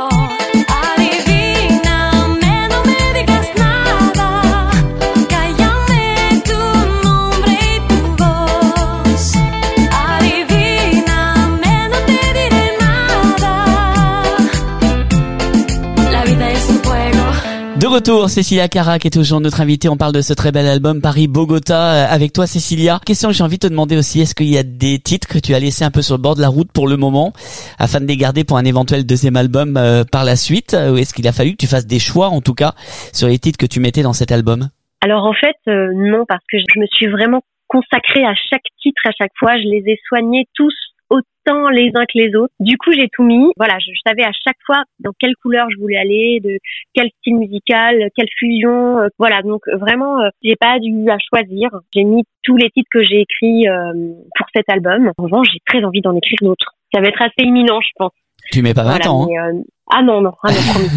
Adivíname, no me digas nada, cállame tu nombre y tu voz. Adivíname, no te diré nada, la vida es un juego. De retour, Cécilia Cara qui est toujours notre invitée. On parle de ce très bel album Paris-Bogota avec toi, Cécilia. Question que j'ai envie de te demander aussi, est-ce qu'il y a des titres que tu as laissés un peu sur le bord de la route pour le moment afin de les garder pour un éventuel deuxième album par la suite, ou est-ce qu'il a fallu que tu fasses des choix en tout cas sur les titres que tu mettais dans cet album? Alors en fait, non, parce que je me suis vraiment consacrée à chaque titre à chaque fois. Je les ai soignés tous autant les uns que les autres. Du coup, j'ai tout mis. Voilà, je savais à chaque fois dans quelle couleur je voulais aller, de quel style musical, quelle fusion. Voilà, donc vraiment, j'ai pas eu à choisir. J'ai mis tous les titres que j'ai écrits pour cet album. En revanche, j'ai très envie d'en écrire d'autres. Ça va être assez imminent, je pense. Tu mets pas 20 ans, mais, Ah non, promis.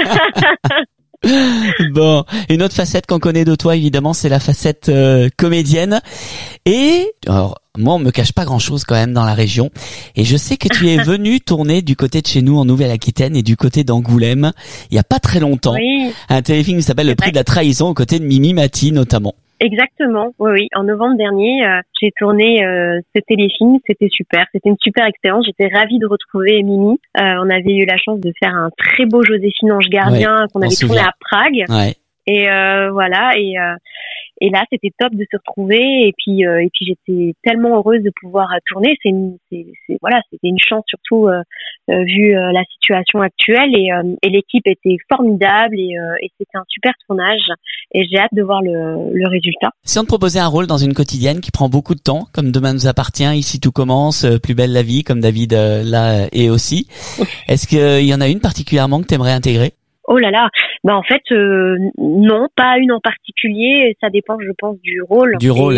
Bon, une autre facette qu'on connaît de toi, évidemment, c'est la facette comédienne. Et alors, moi, on me cache pas grand-chose quand même dans la région. Et je sais que tu es venu tourner du côté de chez nous en Nouvelle-Aquitaine et du côté d'Angoulême il y a pas très longtemps. Oui. Un téléfilm qui s'appelle Le Prix de la Trahison aux côtés de Mimi Mati notamment. Exactement, oui. En novembre dernier, j'ai tourné ce téléfilm. C'était super. C'était une super expérience. J'étais ravie de retrouver Mimi. On avait eu la chance de faire un très beau Joséphine Ange Gardien qu'on avait tourné à Prague. Ouais. Et voilà. Et là, c'était top de se retrouver. Et puis j'étais tellement heureuse de pouvoir tourner. C'était une chance surtout vu la situation actuelle. Et l'équipe était formidable et c'était un super tournage. Et j'ai hâte de voir le résultat. Si on te proposait un rôle dans une quotidienne qui prend beaucoup de temps, comme Demain nous appartient, Ici tout commence, Plus belle la vie, comme David là est aussi, est-ce qu'il y en a une particulièrement que tu aimerais intégrer? Oh là là, en fait non, pas une en particulier, ça dépend je pense du rôle. Du rôle.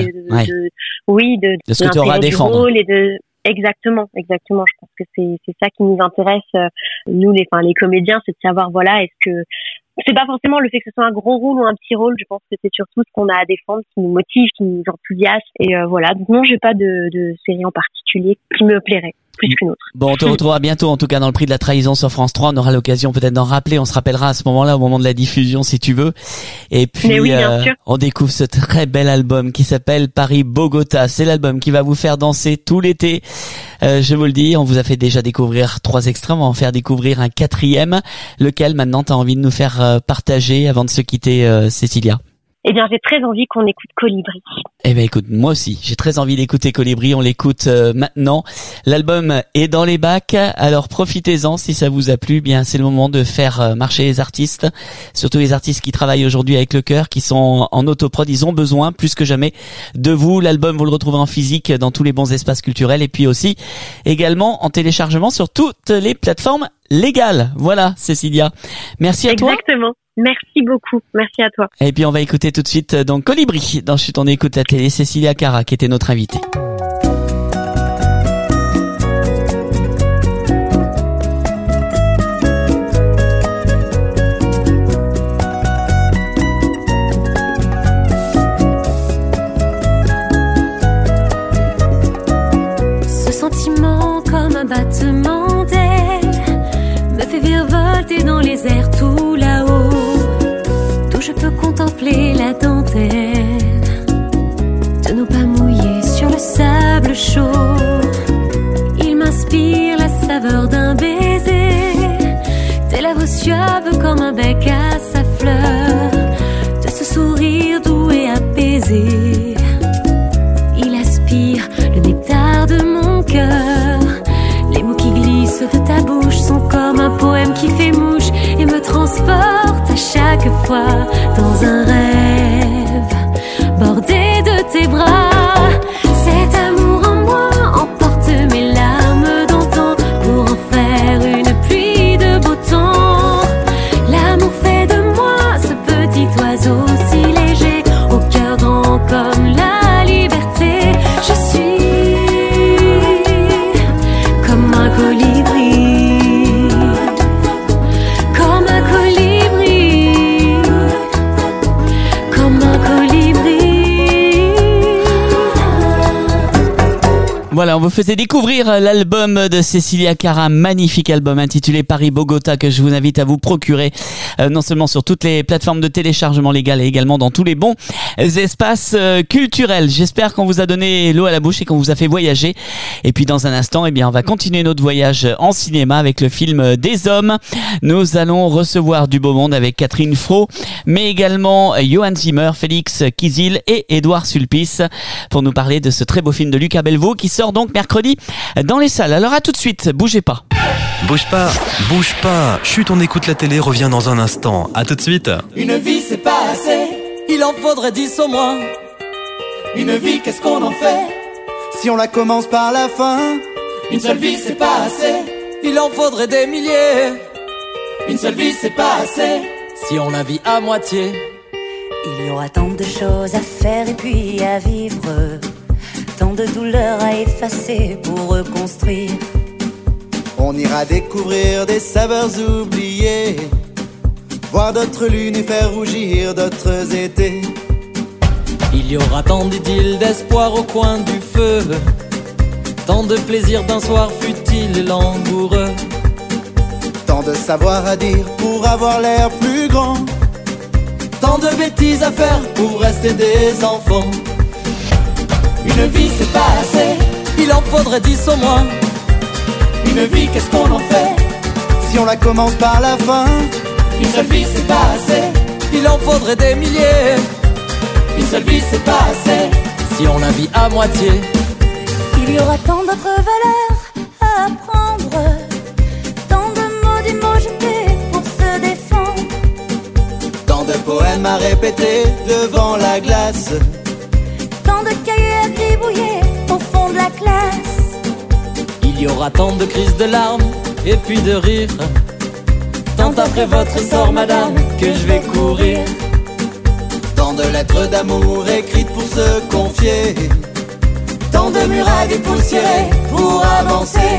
De ce que tu auras à défendre. Rôle et exactement, je pense que c'est ça qui nous intéresse nous les comédiens, c'est de savoir est-ce que c'est pas forcément le fait que ce soit un gros rôle ou un petit rôle, je pense que c'est surtout ce qu'on a à défendre qui nous motive, qui nous enthousiasme et voilà. Donc non, j'ai pas de série en particulier qui me plairait plus qu'une autre. Bon, on te retrouvera bientôt, en tout cas dans le Prix de la Trahison sur France 3. On aura l'occasion peut-être d'en rappeler. On se rappellera à ce moment-là, au moment de la diffusion, si tu veux. Et puis, oui, bien sûr. On découvre ce très bel album qui s'appelle Paris-Bogota. C'est l'album qui va vous faire danser tout l'été. Je vous le dis, on vous a fait déjà découvrir 3 extraits. On va en faire découvrir un 4e. Lequel, maintenant, t'as envie de nous faire partager avant de se quitter, Cécilia? Eh bien, j'ai très envie qu'on écoute Colibri. Eh ben écoute, moi aussi, j'ai très envie d'écouter Colibri, on l'écoute maintenant. L'album est dans les bacs, alors profitez-en si ça vous a plu. Bien, c'est le moment de faire marcher les artistes, surtout les artistes qui travaillent aujourd'hui avec le cœur, qui sont en autoprod, ils ont besoin plus que jamais de vous. L'album, vous le retrouvez en physique dans tous les bons espaces culturels et puis aussi également en téléchargement sur toutes les plateformes légales. Voilà, Cécilia. Merci à toi. Exactement. Merci beaucoup. Merci à toi. Et puis on va écouter tout de suite donc Colibri dans Chut on écoute la télé. Cécilia Cara qui était notre invitée. Ce sentiment comme un battement d'aile me fait virevolter dans les airs tout là-haut. Je peux contempler la dentelle de nos pas mouillés sur le sable chaud. Il m'inspire la saveur d'un baiser, tes lèvres suaves comme un bec à sa fleur, de ce sourire doux et apaisé. Il aspire le nectar de mon cœur. Les mots qui glissent de ta bouche sont comme un poème qui fait mouche et me transporte à chaque fois dans un rêve bordé de tes bras. Cet amour en moi emporte mes larmes d'antan pour en faire une pluie de beau temps. L'amour fait de moi ce petit oiseau si léger, au cœur grand comme la liberté. Je suis comme un colibri, comme un colibri, comme un colibri. Voilà, on vous faisait découvrir l'album de Cécilia Cara, magnifique album intitulé Paris-Bogota que je vous invite à vous procurer non seulement sur toutes les plateformes de téléchargement légal et également dans tous les bons espaces culturels. J'espère qu'on vous a donné l'eau à la bouche et qu'on vous a fait voyager. Et puis dans un instant, eh bien, on va continuer notre voyage en cinéma avec le film Des Hommes. Nous allons recevoir du beau monde avec Catherine Fro, mais également Johan Zimmer, Félix Kizil et Édouard Sulpice pour nous parler de ce très beau film de Lucas Belvaux qui sort donc mercredi dans les salles. Alors à tout de suite, bougez pas. Bouge pas, bouge pas. Chut, on écoute la télé, revient dans un instant. À tout de suite. Une vie c'est pas assez, il en faudrait 10 au moins. Une vie qu'est-ce qu'on en fait si on la commence par la fin? Une seule vie c'est pas assez, il en faudrait des milliers. Une seule vie c'est pas assez, si on la vit à moitié. Il y aura tant de choses à faire et puis à vivre, tant de douleurs à effacer pour reconstruire. On ira découvrir des saveurs oubliées, voir d'autres lunes et faire rougir d'autres étés. Il y aura tant d'idylles, d'espoir au coin du feu, tant de plaisir d'un soir futile et langoureux, tant de savoir à dire pour avoir l'air plus grand, tant de bêtises à faire pour rester des enfants. Une vie c'est pas assez, il en faudrait 10 au moins. Une vie qu'est-ce qu'on en fait si on la commence par la fin? Une seule vie c'est pas assez, il en faudrait des milliers. Une seule vie c'est pas assez, si on la vit à moitié. Il y aura tant d'autres valeurs à apprendre, tant de mots jetés pour se défendre, tant de poèmes à répéter devant la glace, tant de cahiers à gribouiller au fond de la classe. Il y aura tant de crises de larmes et puis de rires, tant après votre sort madame que je vais courir. Tant de lettres d'amour écrites pour se confier, tant de murailles dépoussiérées pour avancer.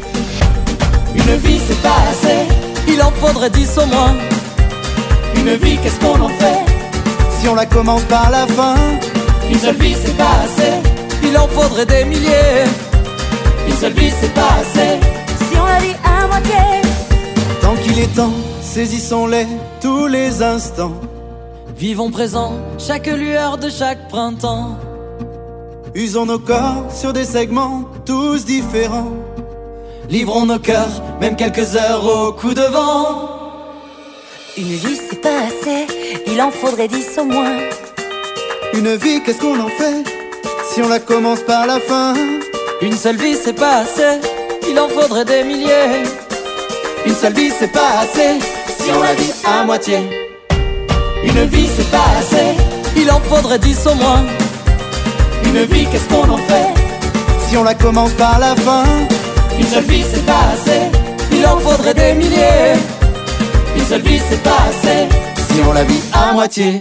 Une vie c'est pas assez, il en faudrait 10 au moins. Une vie qu'est-ce qu'on en fait si on la commence par la fin? Une seule vie c'est pas assez, il en faudrait des milliers. Une seule vie c'est pas assez, si on la vit à moitié. Tant qu'il est temps, saisissons-les tous les instants. Vivons présent, chaque lueur de chaque printemps. Usons nos corps sur des segments tous différents. Livrons nos cœurs, même quelques heures au coup de vent. Une vie c'est pas assez, il en faudrait 10 au moins. Une vie qu'est-ce qu'on en fait si on la commence par la fin? Une seule vie c'est pas assez, il en faudrait des milliers. Une seule vie c'est pas assez, si on la vit à moitié. Une vie c'est pas assez, il en faudrait 10 au moins. Une vie qu'est-ce qu'on en fait si on la commence par la fin? Une seule vie c'est pas assez, il en faudrait des milliers. Une seule vie c'est pas assez, si on la vit à moitié.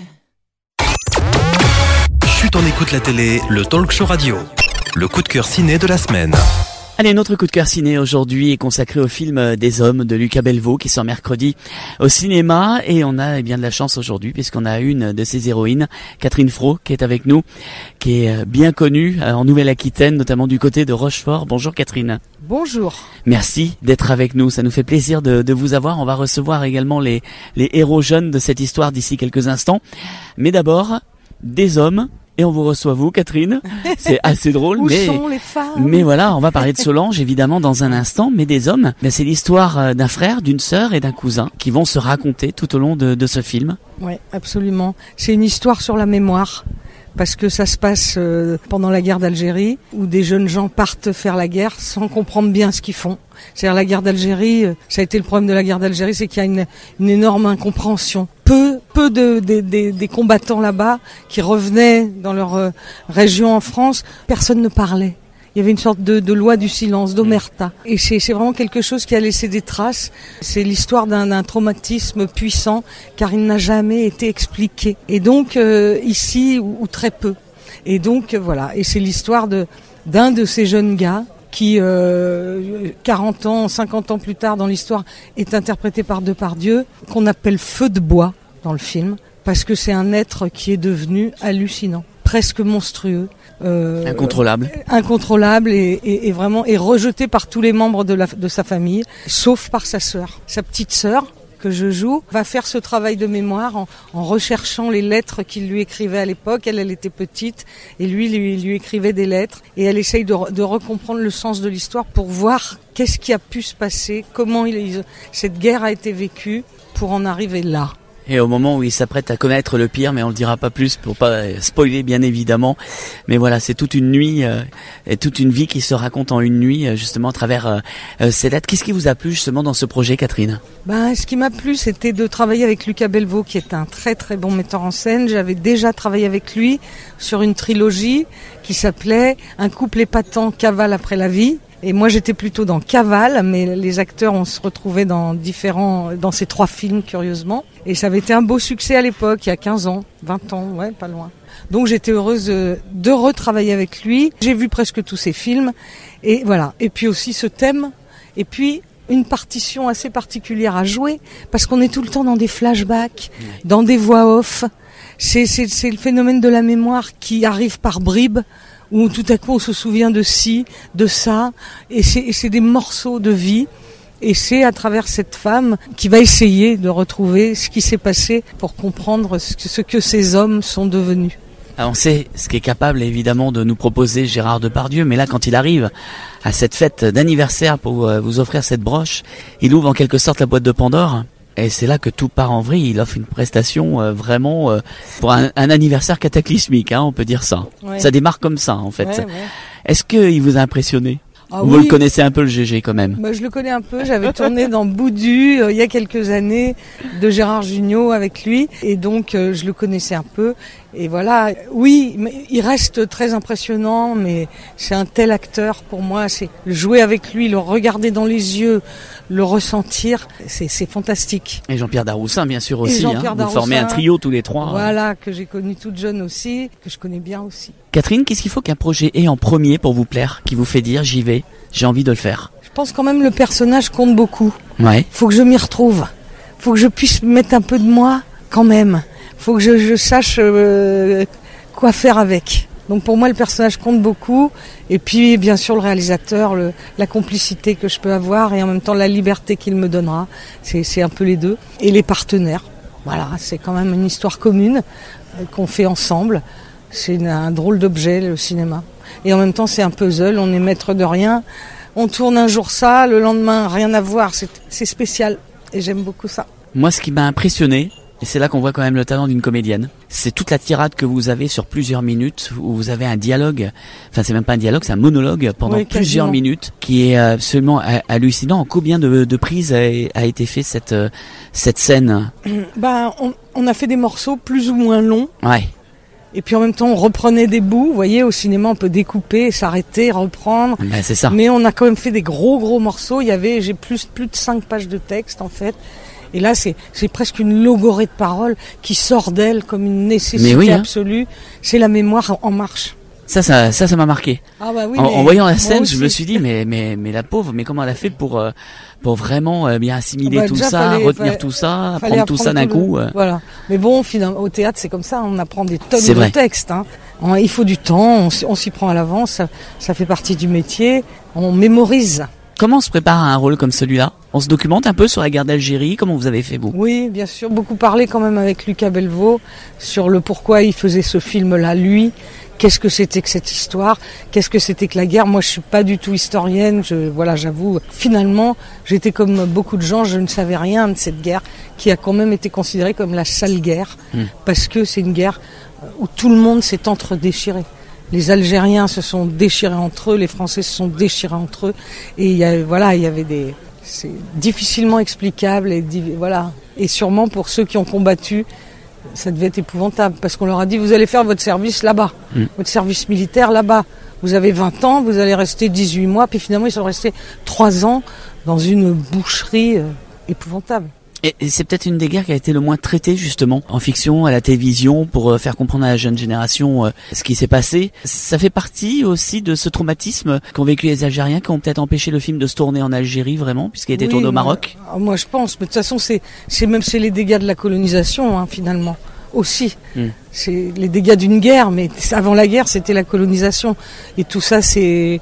Chut, on écoute la télé, le talk show radio. Le coup de cœur ciné de la semaine. Allez, notre coup de cœur ciné aujourd'hui est consacré au film Des Hommes de Lucas Belvaux qui sort mercredi au cinéma, et on a bien de la chance aujourd'hui puisqu'on a une de ses héroïnes, Catherine Fro, qui est avec nous, qui est bien connue en Nouvelle-Aquitaine, notamment du côté de Rochefort. Bonjour Catherine. Bonjour. Merci d'être avec nous, ça nous fait plaisir de vous avoir. On va recevoir également les héros jeunes de cette histoire d'ici quelques instants. Mais d'abord, Des Hommes. Et on vous reçoit vous, Catherine. C'est assez drôle, Où sont les femmes ? Mais voilà, on va parler de Solange évidemment dans un instant. Mais Des Hommes, c'est l'histoire d'un frère, d'une sœur et d'un cousin qui vont se raconter tout au long de ce film. Oui, absolument. C'est une histoire sur la mémoire. Parce que ça se passe pendant la guerre d'Algérie, où des jeunes gens partent faire la guerre sans comprendre bien ce qu'ils font. C'est-à-dire la guerre d'Algérie, ça a été le problème de la guerre d'Algérie, c'est qu'il y a une énorme incompréhension. Peu des combattants là-bas qui revenaient dans leur région en France, personne ne parlait. Il y avait une sorte de loi du silence, d'omerta. Et c'est vraiment quelque chose qui a laissé des traces. C'est l'histoire d'un traumatisme puissant, car il n'a jamais été expliqué. Et donc, ici, ou très peu. Et donc, voilà. Et c'est l'histoire d'un de ces jeunes gars qui, 40 ans, 50 ans plus tard dans l'histoire, est interprété par Depardieu, qu'on appelle Feu de bois dans le film, parce que c'est un être qui est devenu hallucinant, presque monstrueux. Incontrôlable et vraiment est rejeté par tous les membres de sa famille, sauf par sa sœur. Sa petite sœur, que je joue, va faire ce travail de mémoire en recherchant les lettres qu'il lui écrivait à l'époque. Elle était petite et lui écrivait des lettres, et elle essaye de recomprendre le sens de l'histoire pour voir qu'est-ce qui a pu se passer, comment cette guerre a été vécue pour en arriver là. Et au moment où il s'apprête à connaître le pire, mais on le dira pas plus pour pas spoiler bien évidemment. Mais voilà, c'est toute une nuit et toute une vie qui se raconte en une nuit justement à travers ces lettres. Qu'est-ce qui vous a plu justement dans ce projet, Catherine ? Ce qui m'a plu, c'était de travailler avec Lucas Belvaux, qui est un très très bon metteur en scène. J'avais déjà travaillé avec lui sur une trilogie qui s'appelait Un couple épatant cavale après la vie. Et moi, j'étais plutôt dans Cavale, mais les acteurs, on se retrouvait dans ces 3 films, curieusement. Et ça avait été un beau succès à l'époque, il y a 15 ans, 20 ans, ouais, pas loin. Donc j'étais heureuse de retravailler avec lui. J'ai vu presque tous ses films. Et voilà. Et puis aussi ce thème. Et puis une partition assez particulière à jouer, parce qu'on est tout le temps dans des flashbacks, dans des voix off. C'est le phénomène de la mémoire qui arrive par bribes, où tout à coup on se souvient de ci, de ça, et c'est des morceaux de vie. Et c'est à travers cette femme qui va essayer de retrouver ce qui s'est passé pour comprendre ce que ces hommes sont devenus. Alors on sait ce qu'est capable évidemment de nous proposer Gérard Depardieu, mais là quand il arrive à cette fête d'anniversaire pour vous offrir cette broche, il ouvre en quelque sorte la boîte de Pandore. Et c'est là que tout part en vrille. Il offre une prestation vraiment pour un anniversaire cataclysmique, hein, on peut dire ça. Ouais. Ça démarre comme ça en fait. Ouais. Est-ce qu'il vous a impressionné? Vous le connaissez un peu le GG quand même? Je le connais un peu, j'avais tourné dans Boudu il y a quelques années de Gérard Jugnot avec lui et donc je le connaissais un peu et voilà, oui, mais il reste très impressionnant mais c'est un tel acteur pour moi, c'est jouer avec lui, le regarder dans les yeux, le ressentir, c'est fantastique. Et Jean-Pierre Daroussin bien sûr aussi, vous formez un trio tous les trois. Voilà, que j'ai connu toute jeune aussi, que je connais bien aussi. Catherine, qu'est-ce qu'il faut qu'un projet ait en premier pour vous plaire, qui vous fait dire j'y vais, j'ai envie de le faire? Je pense quand même le personnage compte beaucoup. Ouais. Faut que je m'y retrouve. Faut que je puisse mettre un peu de moi quand même. Faut que je sache quoi faire avec. Donc pour moi le personnage compte beaucoup. Et puis bien sûr le réalisateur, la complicité que je peux avoir et en même temps la liberté qu'il me donnera. C'est un peu les deux. Et les partenaires. Voilà, c'est quand même une histoire commune qu'on fait ensemble. C'est un drôle d'objet, le cinéma. Et en même temps, c'est un puzzle, on est maître de rien. On tourne un jour ça, le lendemain, rien à voir. C'est spécial et j'aime beaucoup ça. Moi, ce qui m'a impressionné, et c'est là qu'on voit quand même le talent d'une comédienne, c'est toute la tirade que vous avez sur plusieurs minutes, où vous avez un dialogue, enfin c'est même pas un dialogue, c'est un monologue pendant plusieurs minutes, qui est absolument hallucinant. En combien de prises a été fait cette scène? On a fait des morceaux plus ou moins longs. Ouais. Et puis en même temps, on reprenait des bouts. Vous voyez, au cinéma, on peut découper, s'arrêter, reprendre. C'est ça. Mais on a quand même fait des gros morceaux. J'ai plus de 5 pages de texte, en fait. Et là, c'est presque une logorée de paroles qui sort d'elle comme une nécessité absolue. C'est la mémoire en marche. Ça m'a marqué. Ah bah oui, en voyant la scène, je me suis dit, mais la pauvre, mais comment elle a fait pour vraiment bien assimiler tout ça, retenir tout ça, prendre tout ça d'un coup. Voilà. Mais bon, finalement, au théâtre, c'est comme ça, on apprend des tonnes de textes. Hein. Il faut du temps, on s'y prend à l'avance, ça fait partie du métier, on mémorise. Comment on se prépare à un rôle comme celui-là? On se documente un peu sur la guerre d'Algérie. Comment vous avez fait, vous? Oui, bien sûr. Beaucoup parlé quand même avec Lucas Belvaux sur le pourquoi il faisait ce film-là, lui. Qu'est-ce que c'était que cette histoire? Qu'est-ce que c'était que la guerre? Moi, je suis pas du tout historienne. J'avoue. Finalement, j'étais comme beaucoup de gens, je ne savais rien de cette guerre qui a quand même été considérée comme la sale guerre. Parce que c'est une guerre où tout le monde s'est entre-déchiré. Les Algériens se sont déchirés entre eux, les Français se sont déchirés entre eux. Et il y avait c'est difficilement explicable et sûrement pour ceux qui ont combattu, ça devait être épouvantable parce qu'on leur a dit vous allez faire votre service là-bas, votre service militaire là-bas. Vous avez 20 ans, vous allez rester 18 mois, puis finalement ils sont restés 3 ans dans une boucherie épouvantable. Et c'est peut-être une des guerres qui a été le moins traitée justement en fiction, à la télévision, pour faire comprendre à la jeune génération ce qui s'est passé. Ça fait partie aussi de ce traumatisme qu'ont vécu les Algériens, qui ont peut-être empêché le film de se tourner en Algérie vraiment, puisqu'il a été tourné au Maroc. Moi je pense, mais de toute façon c'est les dégâts de la colonisation finalement aussi. C'est les dégâts d'une guerre, mais avant la guerre c'était la colonisation. Et tout ça c'est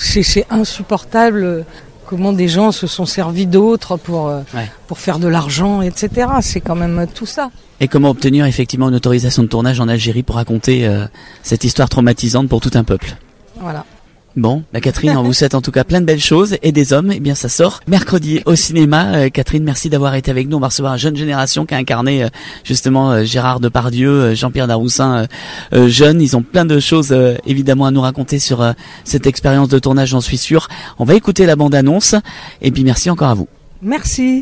insupportable. Comment des gens se sont servis d'autres pour faire de l'argent, etc. C'est quand même tout ça. Et comment obtenir effectivement une autorisation de tournage en Algérie pour raconter cette histoire traumatisante pour tout un peuple. Voilà. Bon, Catherine, on vous souhaite en tout cas plein de belles choses et des hommes. Eh bien, ça sort mercredi au cinéma. Catherine, merci d'avoir été avec nous. On va recevoir une jeune génération qui a incarné justement Gérard Depardieu, Jean-Pierre Daroussin, jeunes. Ils ont plein de choses évidemment à nous raconter sur cette expérience de tournage, j'en suis sûr. On va écouter la bande-annonce et puis merci encore à vous. Merci.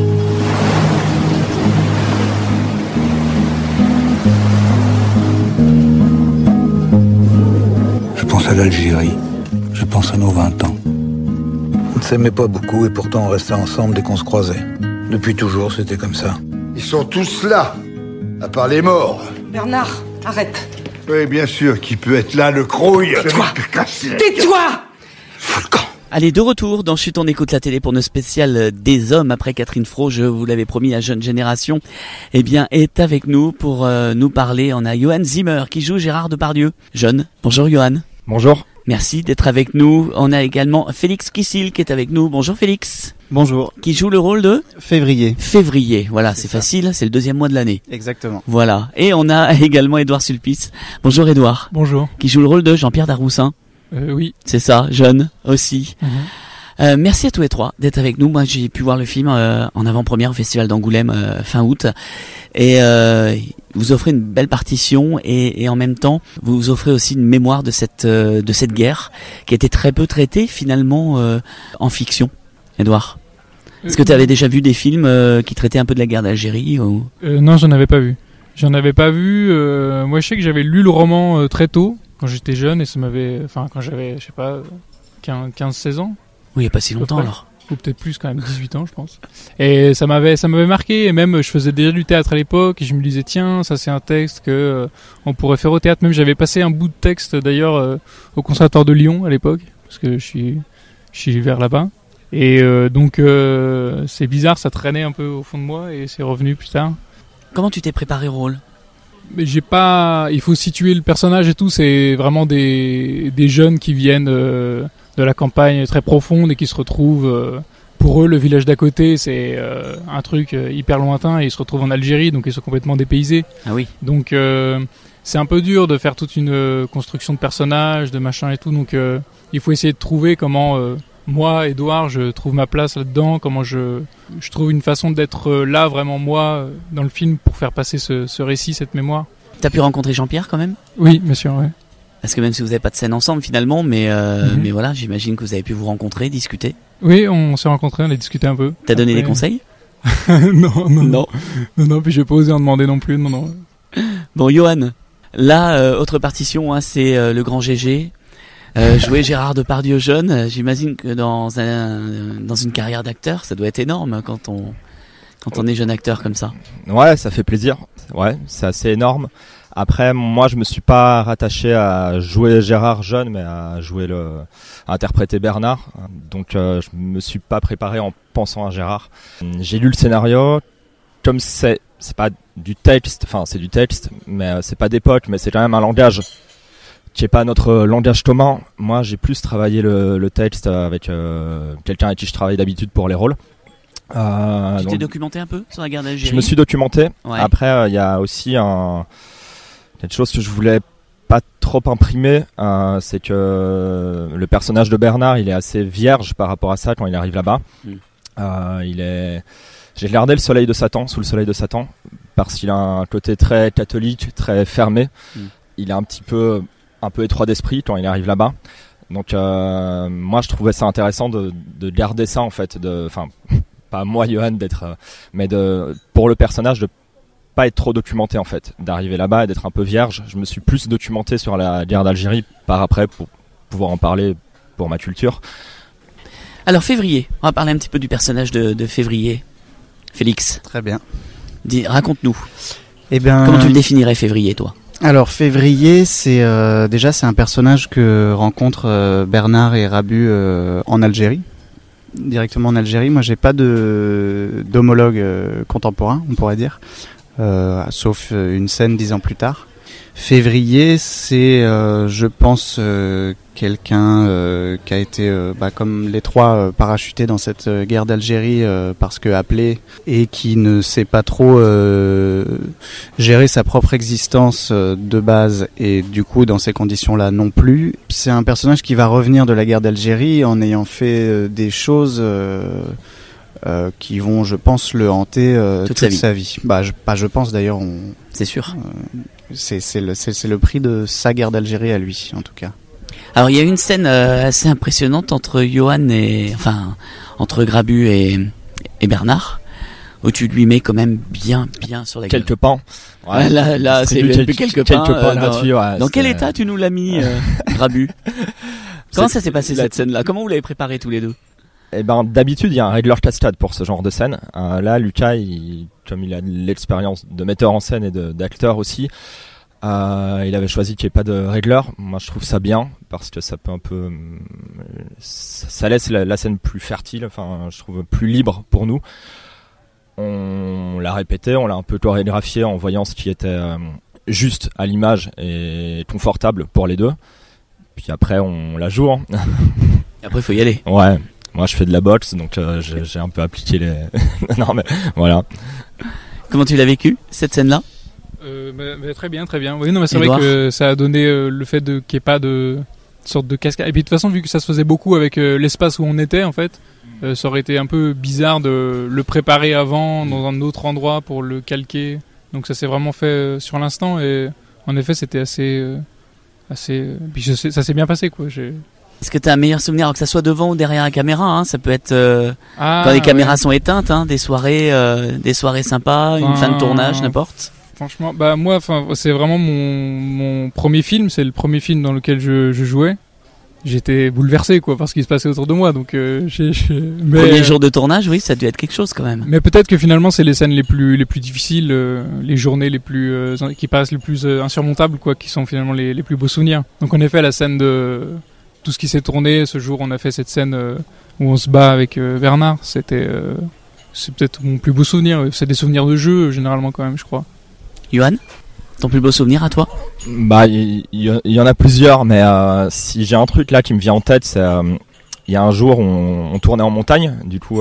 Je pense à l'Algérie. Je pense à nos 20 ans. On ne s'aimait pas beaucoup et pourtant on restait ensemble dès qu'on se croisait. Depuis toujours, c'était comme ça. Ils sont tous là, à part les morts. Bernard, arrête. Oui, bien sûr, qui peut être là, le crouille. Tais-toi. Volcan. Allez, de retour dans Chut, on écoute la télé pour nos spéciales des hommes. Après Catherine Fro, je vous l'avais promis, la jeune génération, eh bien, est avec nous pour nous parler. On a Johan Zimmer qui joue Gérard Depardieu. Jeune, bonjour Johan. Bonjour. Merci d'être avec nous. On a également Félix Kissil qui est avec nous. Bonjour Félix. Bonjour. Qui joue le rôle de Février. Février, voilà, c'est facile, c'est le 2e mois de l'année. Exactement. Voilà. Et on a également Édouard Sulpice. Bonjour Édouard. Bonjour. Qui joue le rôle de Jean-Pierre Daroussin. Oui. C'est ça, jeune aussi. Merci à tous les trois d'être avec nous. Moi, j'ai pu voir le film en avant-première au Festival d'Angoulême fin août. Et vous offrez une belle partition et en même temps, vous offrez aussi une mémoire de cette guerre qui a été très peu traitée finalement en fiction. Édouard, est-ce que tu avais déjà vu des films qui traitaient un peu de la guerre d'Algérie ou... Non, j'en avais pas vu. Moi, je sais que j'avais lu le roman très tôt, quand j'étais jeune, et ça m'avait... Enfin, quand j'avais, je sais pas, 15-16 ans. Oui, il n'y a pas si longtemps alors. Ou peut-être plus quand même, 18 ans je pense. Et ça m'avait marqué, et même je faisais déjà du théâtre à l'époque, et je me disais tiens, ça c'est un texte que on pourrait faire au théâtre. Même j'avais passé un bout de texte d'ailleurs au Conservatoire de Lyon à l'époque, parce que je suis vers là-bas. Et donc c'est bizarre, ça traînait un peu au fond de moi, et c'est revenu plus tard. Comment tu t'es préparé au rôle ? Mais il faut situer le personnage et tout, c'est vraiment des jeunes qui viennent de la campagne très profonde et qui se retrouvent, pour eux le village d'à côté c'est un truc hyper lointain, et ils se retrouvent en Algérie, donc ils sont complètement dépaysés. Ah oui. Donc c'est un peu dur de faire toute une construction de personnages, de machin et tout, donc il faut essayer de trouver comment moi, Édouard, je trouve ma place là-dedans, comment je trouve une façon d'être là vraiment moi dans le film pour faire passer ce récit, cette mémoire. T'as pu rencontrer Jean-Pierre quand même ? Oui, bien sûr, ouais. Parce que même si vous n'avez pas de scène ensemble finalement, mais voilà, j'imagine que vous avez pu vous rencontrer, discuter. Oui, on s'est rencontrés, on a discuté un peu. T'as donné des conseils ? Non, puis je vais pas osé en demander non plus, non. Bon, Johan, là, autre partition, hein, c'est le grand GG. Jouer Gérard Depardieu jeune, j'imagine que dans une carrière d'acteur, ça doit être énorme quand on est jeune acteur comme ça. Ouais, ça fait plaisir. Ouais, c'est assez énorme. Après, moi, je me suis pas rattaché à jouer Gérard jeune, mais à interpréter Bernard. Donc, je me suis pas préparé en pensant à Gérard. J'ai lu le scénario. Comme c'est pas du texte, enfin, c'est du texte, mais c'est pas d'époque, mais c'est quand même un langage qui est pas notre langage commun. Moi, j'ai plus travaillé le texte avec quelqu'un avec qui je travaille d'habitude pour les rôles. Tu t'es documenté un peu sur la guerre d'Algérie ? Je me suis documenté. Ouais. Après, il y a aussi quelque chose que je voulais pas trop imprimer, c'est que le personnage de Bernard, il est assez vierge par rapport à ça quand il arrive là-bas. J'ai regardé le soleil de Satan, sous le soleil de Satan, parce qu'il a un côté très catholique, très fermé. Il est un peu étroit d'esprit quand il arrive là-bas. Donc moi je trouvais ça intéressant de garder ça en fait, enfin pas moi Johan mais pour le personnage de pas être trop documenté en fait, d'arriver là-bas et d'être un peu vierge. Je me suis plus documenté sur la guerre d'Algérie par après pour pouvoir en parler pour ma culture. Alors Février, on va parler un petit peu du personnage de Février. Félix. Très bien. Raconte-nous. Eh bien, comment tu le définirais Février, toi ? Alors Février, c'est un personnage que rencontrent Bernard et Rabu en Algérie, directement en Algérie. Moi, j'ai pas d'homologue contemporain, on pourrait dire, sauf une scène 10 ans plus tard. Février, c'est, je pense, quelqu'un qui a été, comme les trois, parachuté dans cette guerre d'Algérie parce que appelé, et qui ne sait pas trop gérer sa propre existence de base, et du coup, dans ces conditions-là non plus. C'est un personnage qui va revenir de la guerre d'Algérie en ayant fait des choses qui vont, je pense, le hanter toute sa vie. Je pense d'ailleurs. C'est sûr. C'est le prix de sa guerre d'Algérie à lui, en tout cas. Alors il y a une scène assez impressionnante entre Grabu et Bernard, où tu lui mets quand même bien sur la gueule. Quelques pans. Ouais, là c'est quelques pans. Dans quel état tu nous l'as mis, Grabu ? Comment ça s'est passé cette scène-là ? Comment vous l'avez préparé tous les deux ? Eh ben, d'habitude, il y a un régler cascade pour ce genre de scène. Là, Lucas, comme il a de l'expérience de metteur en scène et d'acteur aussi, il avait choisi qu'il n'y ait pas de régler. Moi, je trouve ça bien, parce que ça peut un peu, ça laisse la scène plus fertile, enfin, je trouve plus libre pour nous. On l'a répété, on l'a un peu chorégraphié en voyant ce qui était juste à l'image et confortable pour les deux. Puis après, on la joue. Hein. Et après, il faut y aller. Ouais. Moi, je fais de la boxe, donc j'ai un peu appliqué les... non, mais voilà. Comment tu l'as vécu, cette scène-là? Très bien, très bien. Oui, non, mais c'est vrai que ça a donné le fait qu'il n'y ait pas de sorte de cascade. Et puis de toute façon, vu que ça se faisait beaucoup avec l'espace où on était, en fait, ça aurait été un peu bizarre de le préparer avant dans un autre endroit pour le calquer. Donc ça s'est vraiment fait sur l'instant et en effet, c'était assez... Puis ça s'est bien passé, quoi. Est-ce que tu as un meilleur souvenir, que ça soit devant ou derrière la caméra, hein? Ça peut être quand les caméras sont éteintes, hein, des soirées sympas, une fin de tournage, n'importe. Franchement, moi, c'est vraiment mon premier film. C'est le premier film dans lequel je jouais. J'étais bouleversé, quoi, par ce qui se passait autour de moi. Donc, premier jour de tournage, oui, ça a dû être quelque chose quand même. Mais peut-être que finalement, c'est les scènes les plus difficiles, les journées les plus qui paraissent les plus insurmontables, quoi, qui sont finalement les plus beaux souvenirs. Donc, en effet, la scène de tout ce qui s'est tourné ce jour, on a fait cette scène où on se bat avec Bernard. C'est peut-être mon plus beau souvenir. C'est des souvenirs de jeu généralement quand même, je crois. Johan, ton plus beau souvenir à toi? Il y en a plusieurs, mais si j'ai un truc là qui me vient en tête, c'est il y a un jour on tournait en montagne. Du coup,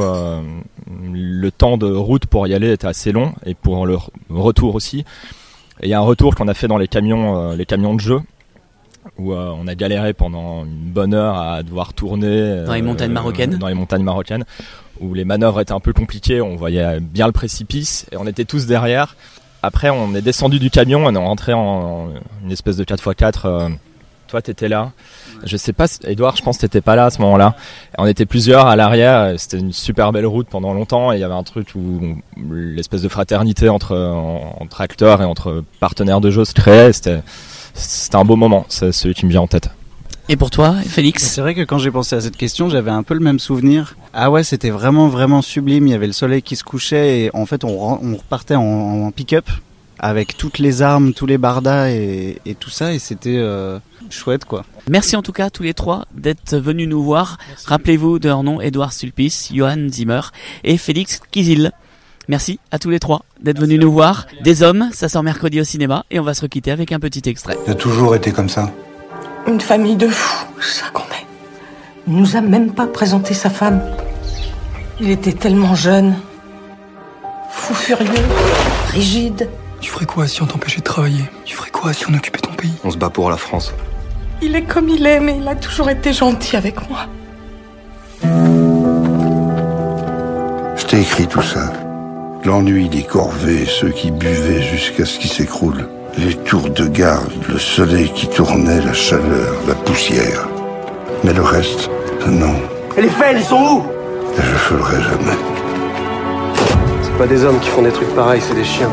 le temps de route pour y aller était assez long et pour le retour aussi. Et il y a un retour qu'on a fait dans les camions de jeu, où on a galéré pendant une bonne heure à devoir tourner dans les montagnes marocaines, où les manœuvres étaient un peu compliquées, on voyait bien le précipice et on était tous derrière. Après, on est descendu du camion, on est rentré en une espèce de 4x4. Toi, t'étais là. Je sais pas, Edouard, je pense que t'étais pas là à ce moment-là. On était plusieurs à l'arrière. C'était une super belle route pendant longtemps et il y avait un truc où l'espèce de fraternité entre acteurs et entre partenaires de jeu se créait. C'était un beau moment. C'est celui qui me vient en tête. Et pour toi, Félix? C'est vrai que quand j'ai pensé à cette question, j'avais un peu le même souvenir. Ah ouais, c'était vraiment, vraiment sublime. Il y avait le soleil qui se couchait et en fait, on repartait en pick-up avec toutes les armes, tous les bardas et tout ça. Et c'était chouette, quoi. Merci en tout cas, tous les trois, d'être venus nous voir. Merci. Rappelez-vous de leur nom, Edouard Sulpice, Johan Zimmer et Félix Kizil. Merci à tous les trois d'être venus nous voir. Des hommes, ça sort mercredi au cinéma et on va se requitter avec un petit extrait. Il a toujours été comme ça. Une famille de fous, c'est ça qu'on est. Il nous a même pas présenté sa femme. Il était tellement jeune. Fou furieux, rigide. Tu ferais quoi si on t'empêchait de travailler? Tu ferais quoi si on occupait ton pays? On se bat pour la France. Il est comme il est, mais il a toujours été gentil avec moi. Je t'ai écrit tout ça. L'ennui, les corvées, ceux qui buvaient jusqu'à ce qu'ils s'écroulent. Les tours de garde, le soleil qui tournait, la chaleur, la poussière. Mais le reste, non. Et les faits, ils sont où? Et je ferai jamais. C'est pas des hommes qui font des trucs pareils, c'est des chiens.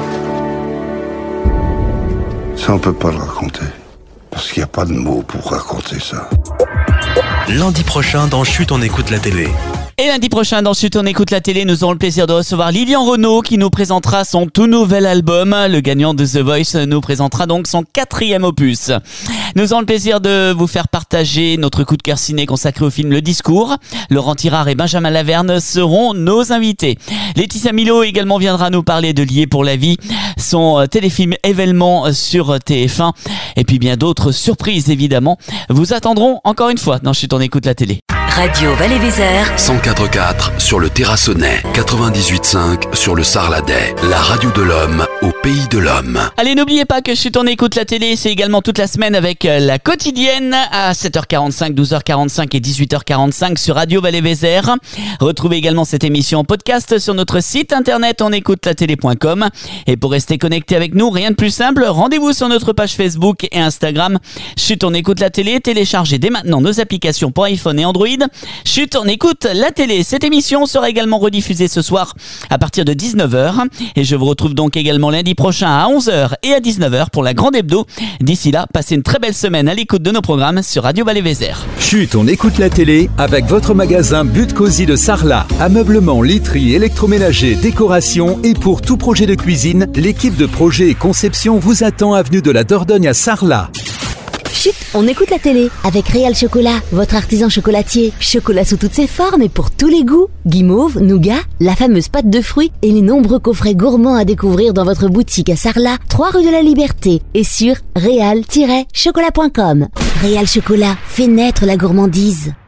Ça, on peut pas le raconter. Parce qu'il n'y a pas de mots pour raconter ça. Lundi prochain, dans Chut, on écoute la télé. Et lundi prochain, dans Chut, on écoute la télé, nous aurons le plaisir de recevoir Lilian Renaud qui nous présentera son tout nouvel album. Le gagnant de The Voice nous présentera donc son 4e opus. Nous aurons le plaisir de vous faire partager notre coup de cœur ciné consacré au film Le Discours. Laurent Tirard et Benjamin Laverne seront nos invités. Laetitia Milo également viendra nous parler de Lié pour la vie, son téléfilm événement sur TF1. Et puis bien d'autres surprises évidemment vous attendront encore une fois dans Chut, on écoute la télé. Radio Vallée-Vézère 104.4 sur le Terrassonnais, 98.5 sur le Sarladais, la radio de l'homme au pays de l'homme. Allez, n'oubliez pas que Chut, on écoute la télé, c'est également toute la semaine avec la quotidienne à 7h45, 12h45 et 18h45 sur Radio Vallée-Vézère. Retrouvez également cette émission en podcast sur notre site internet onécoutelatélé.com. Et pour rester connecté avec nous, rien de plus simple, rendez-vous sur notre page Facebook et Instagram. Chut, on écoute la télé, téléchargez dès maintenant nos applications pour iPhone et Android. Chut, on écoute la télé. Cette émission sera également rediffusée ce soir à partir de 19h. Et je vous retrouve donc également lundi prochain à 11h et à 19h pour la grande hebdo. D'ici là, passez une très belle semaine à l'écoute de nos programmes sur Radio Vallée-Vézère. Chut, on écoute la télé avec votre magasin But Cosy de Sarlat. Ameublement, literie, électroménager, décoration et pour tout projet de cuisine, l'équipe de projet et conception vous attend avenue de la Dordogne à Sarlat. Chut, on écoute la télé avec Réal Chocolat, votre artisan chocolatier. Chocolat sous toutes ses formes et pour tous les goûts. Guimauve, nougat, la fameuse pâte de fruits et les nombreux coffrets gourmands à découvrir dans votre boutique à Sarlat, 3 rue de la Liberté et sur réal-chocolat.com. Réal Chocolat, fait naître la gourmandise.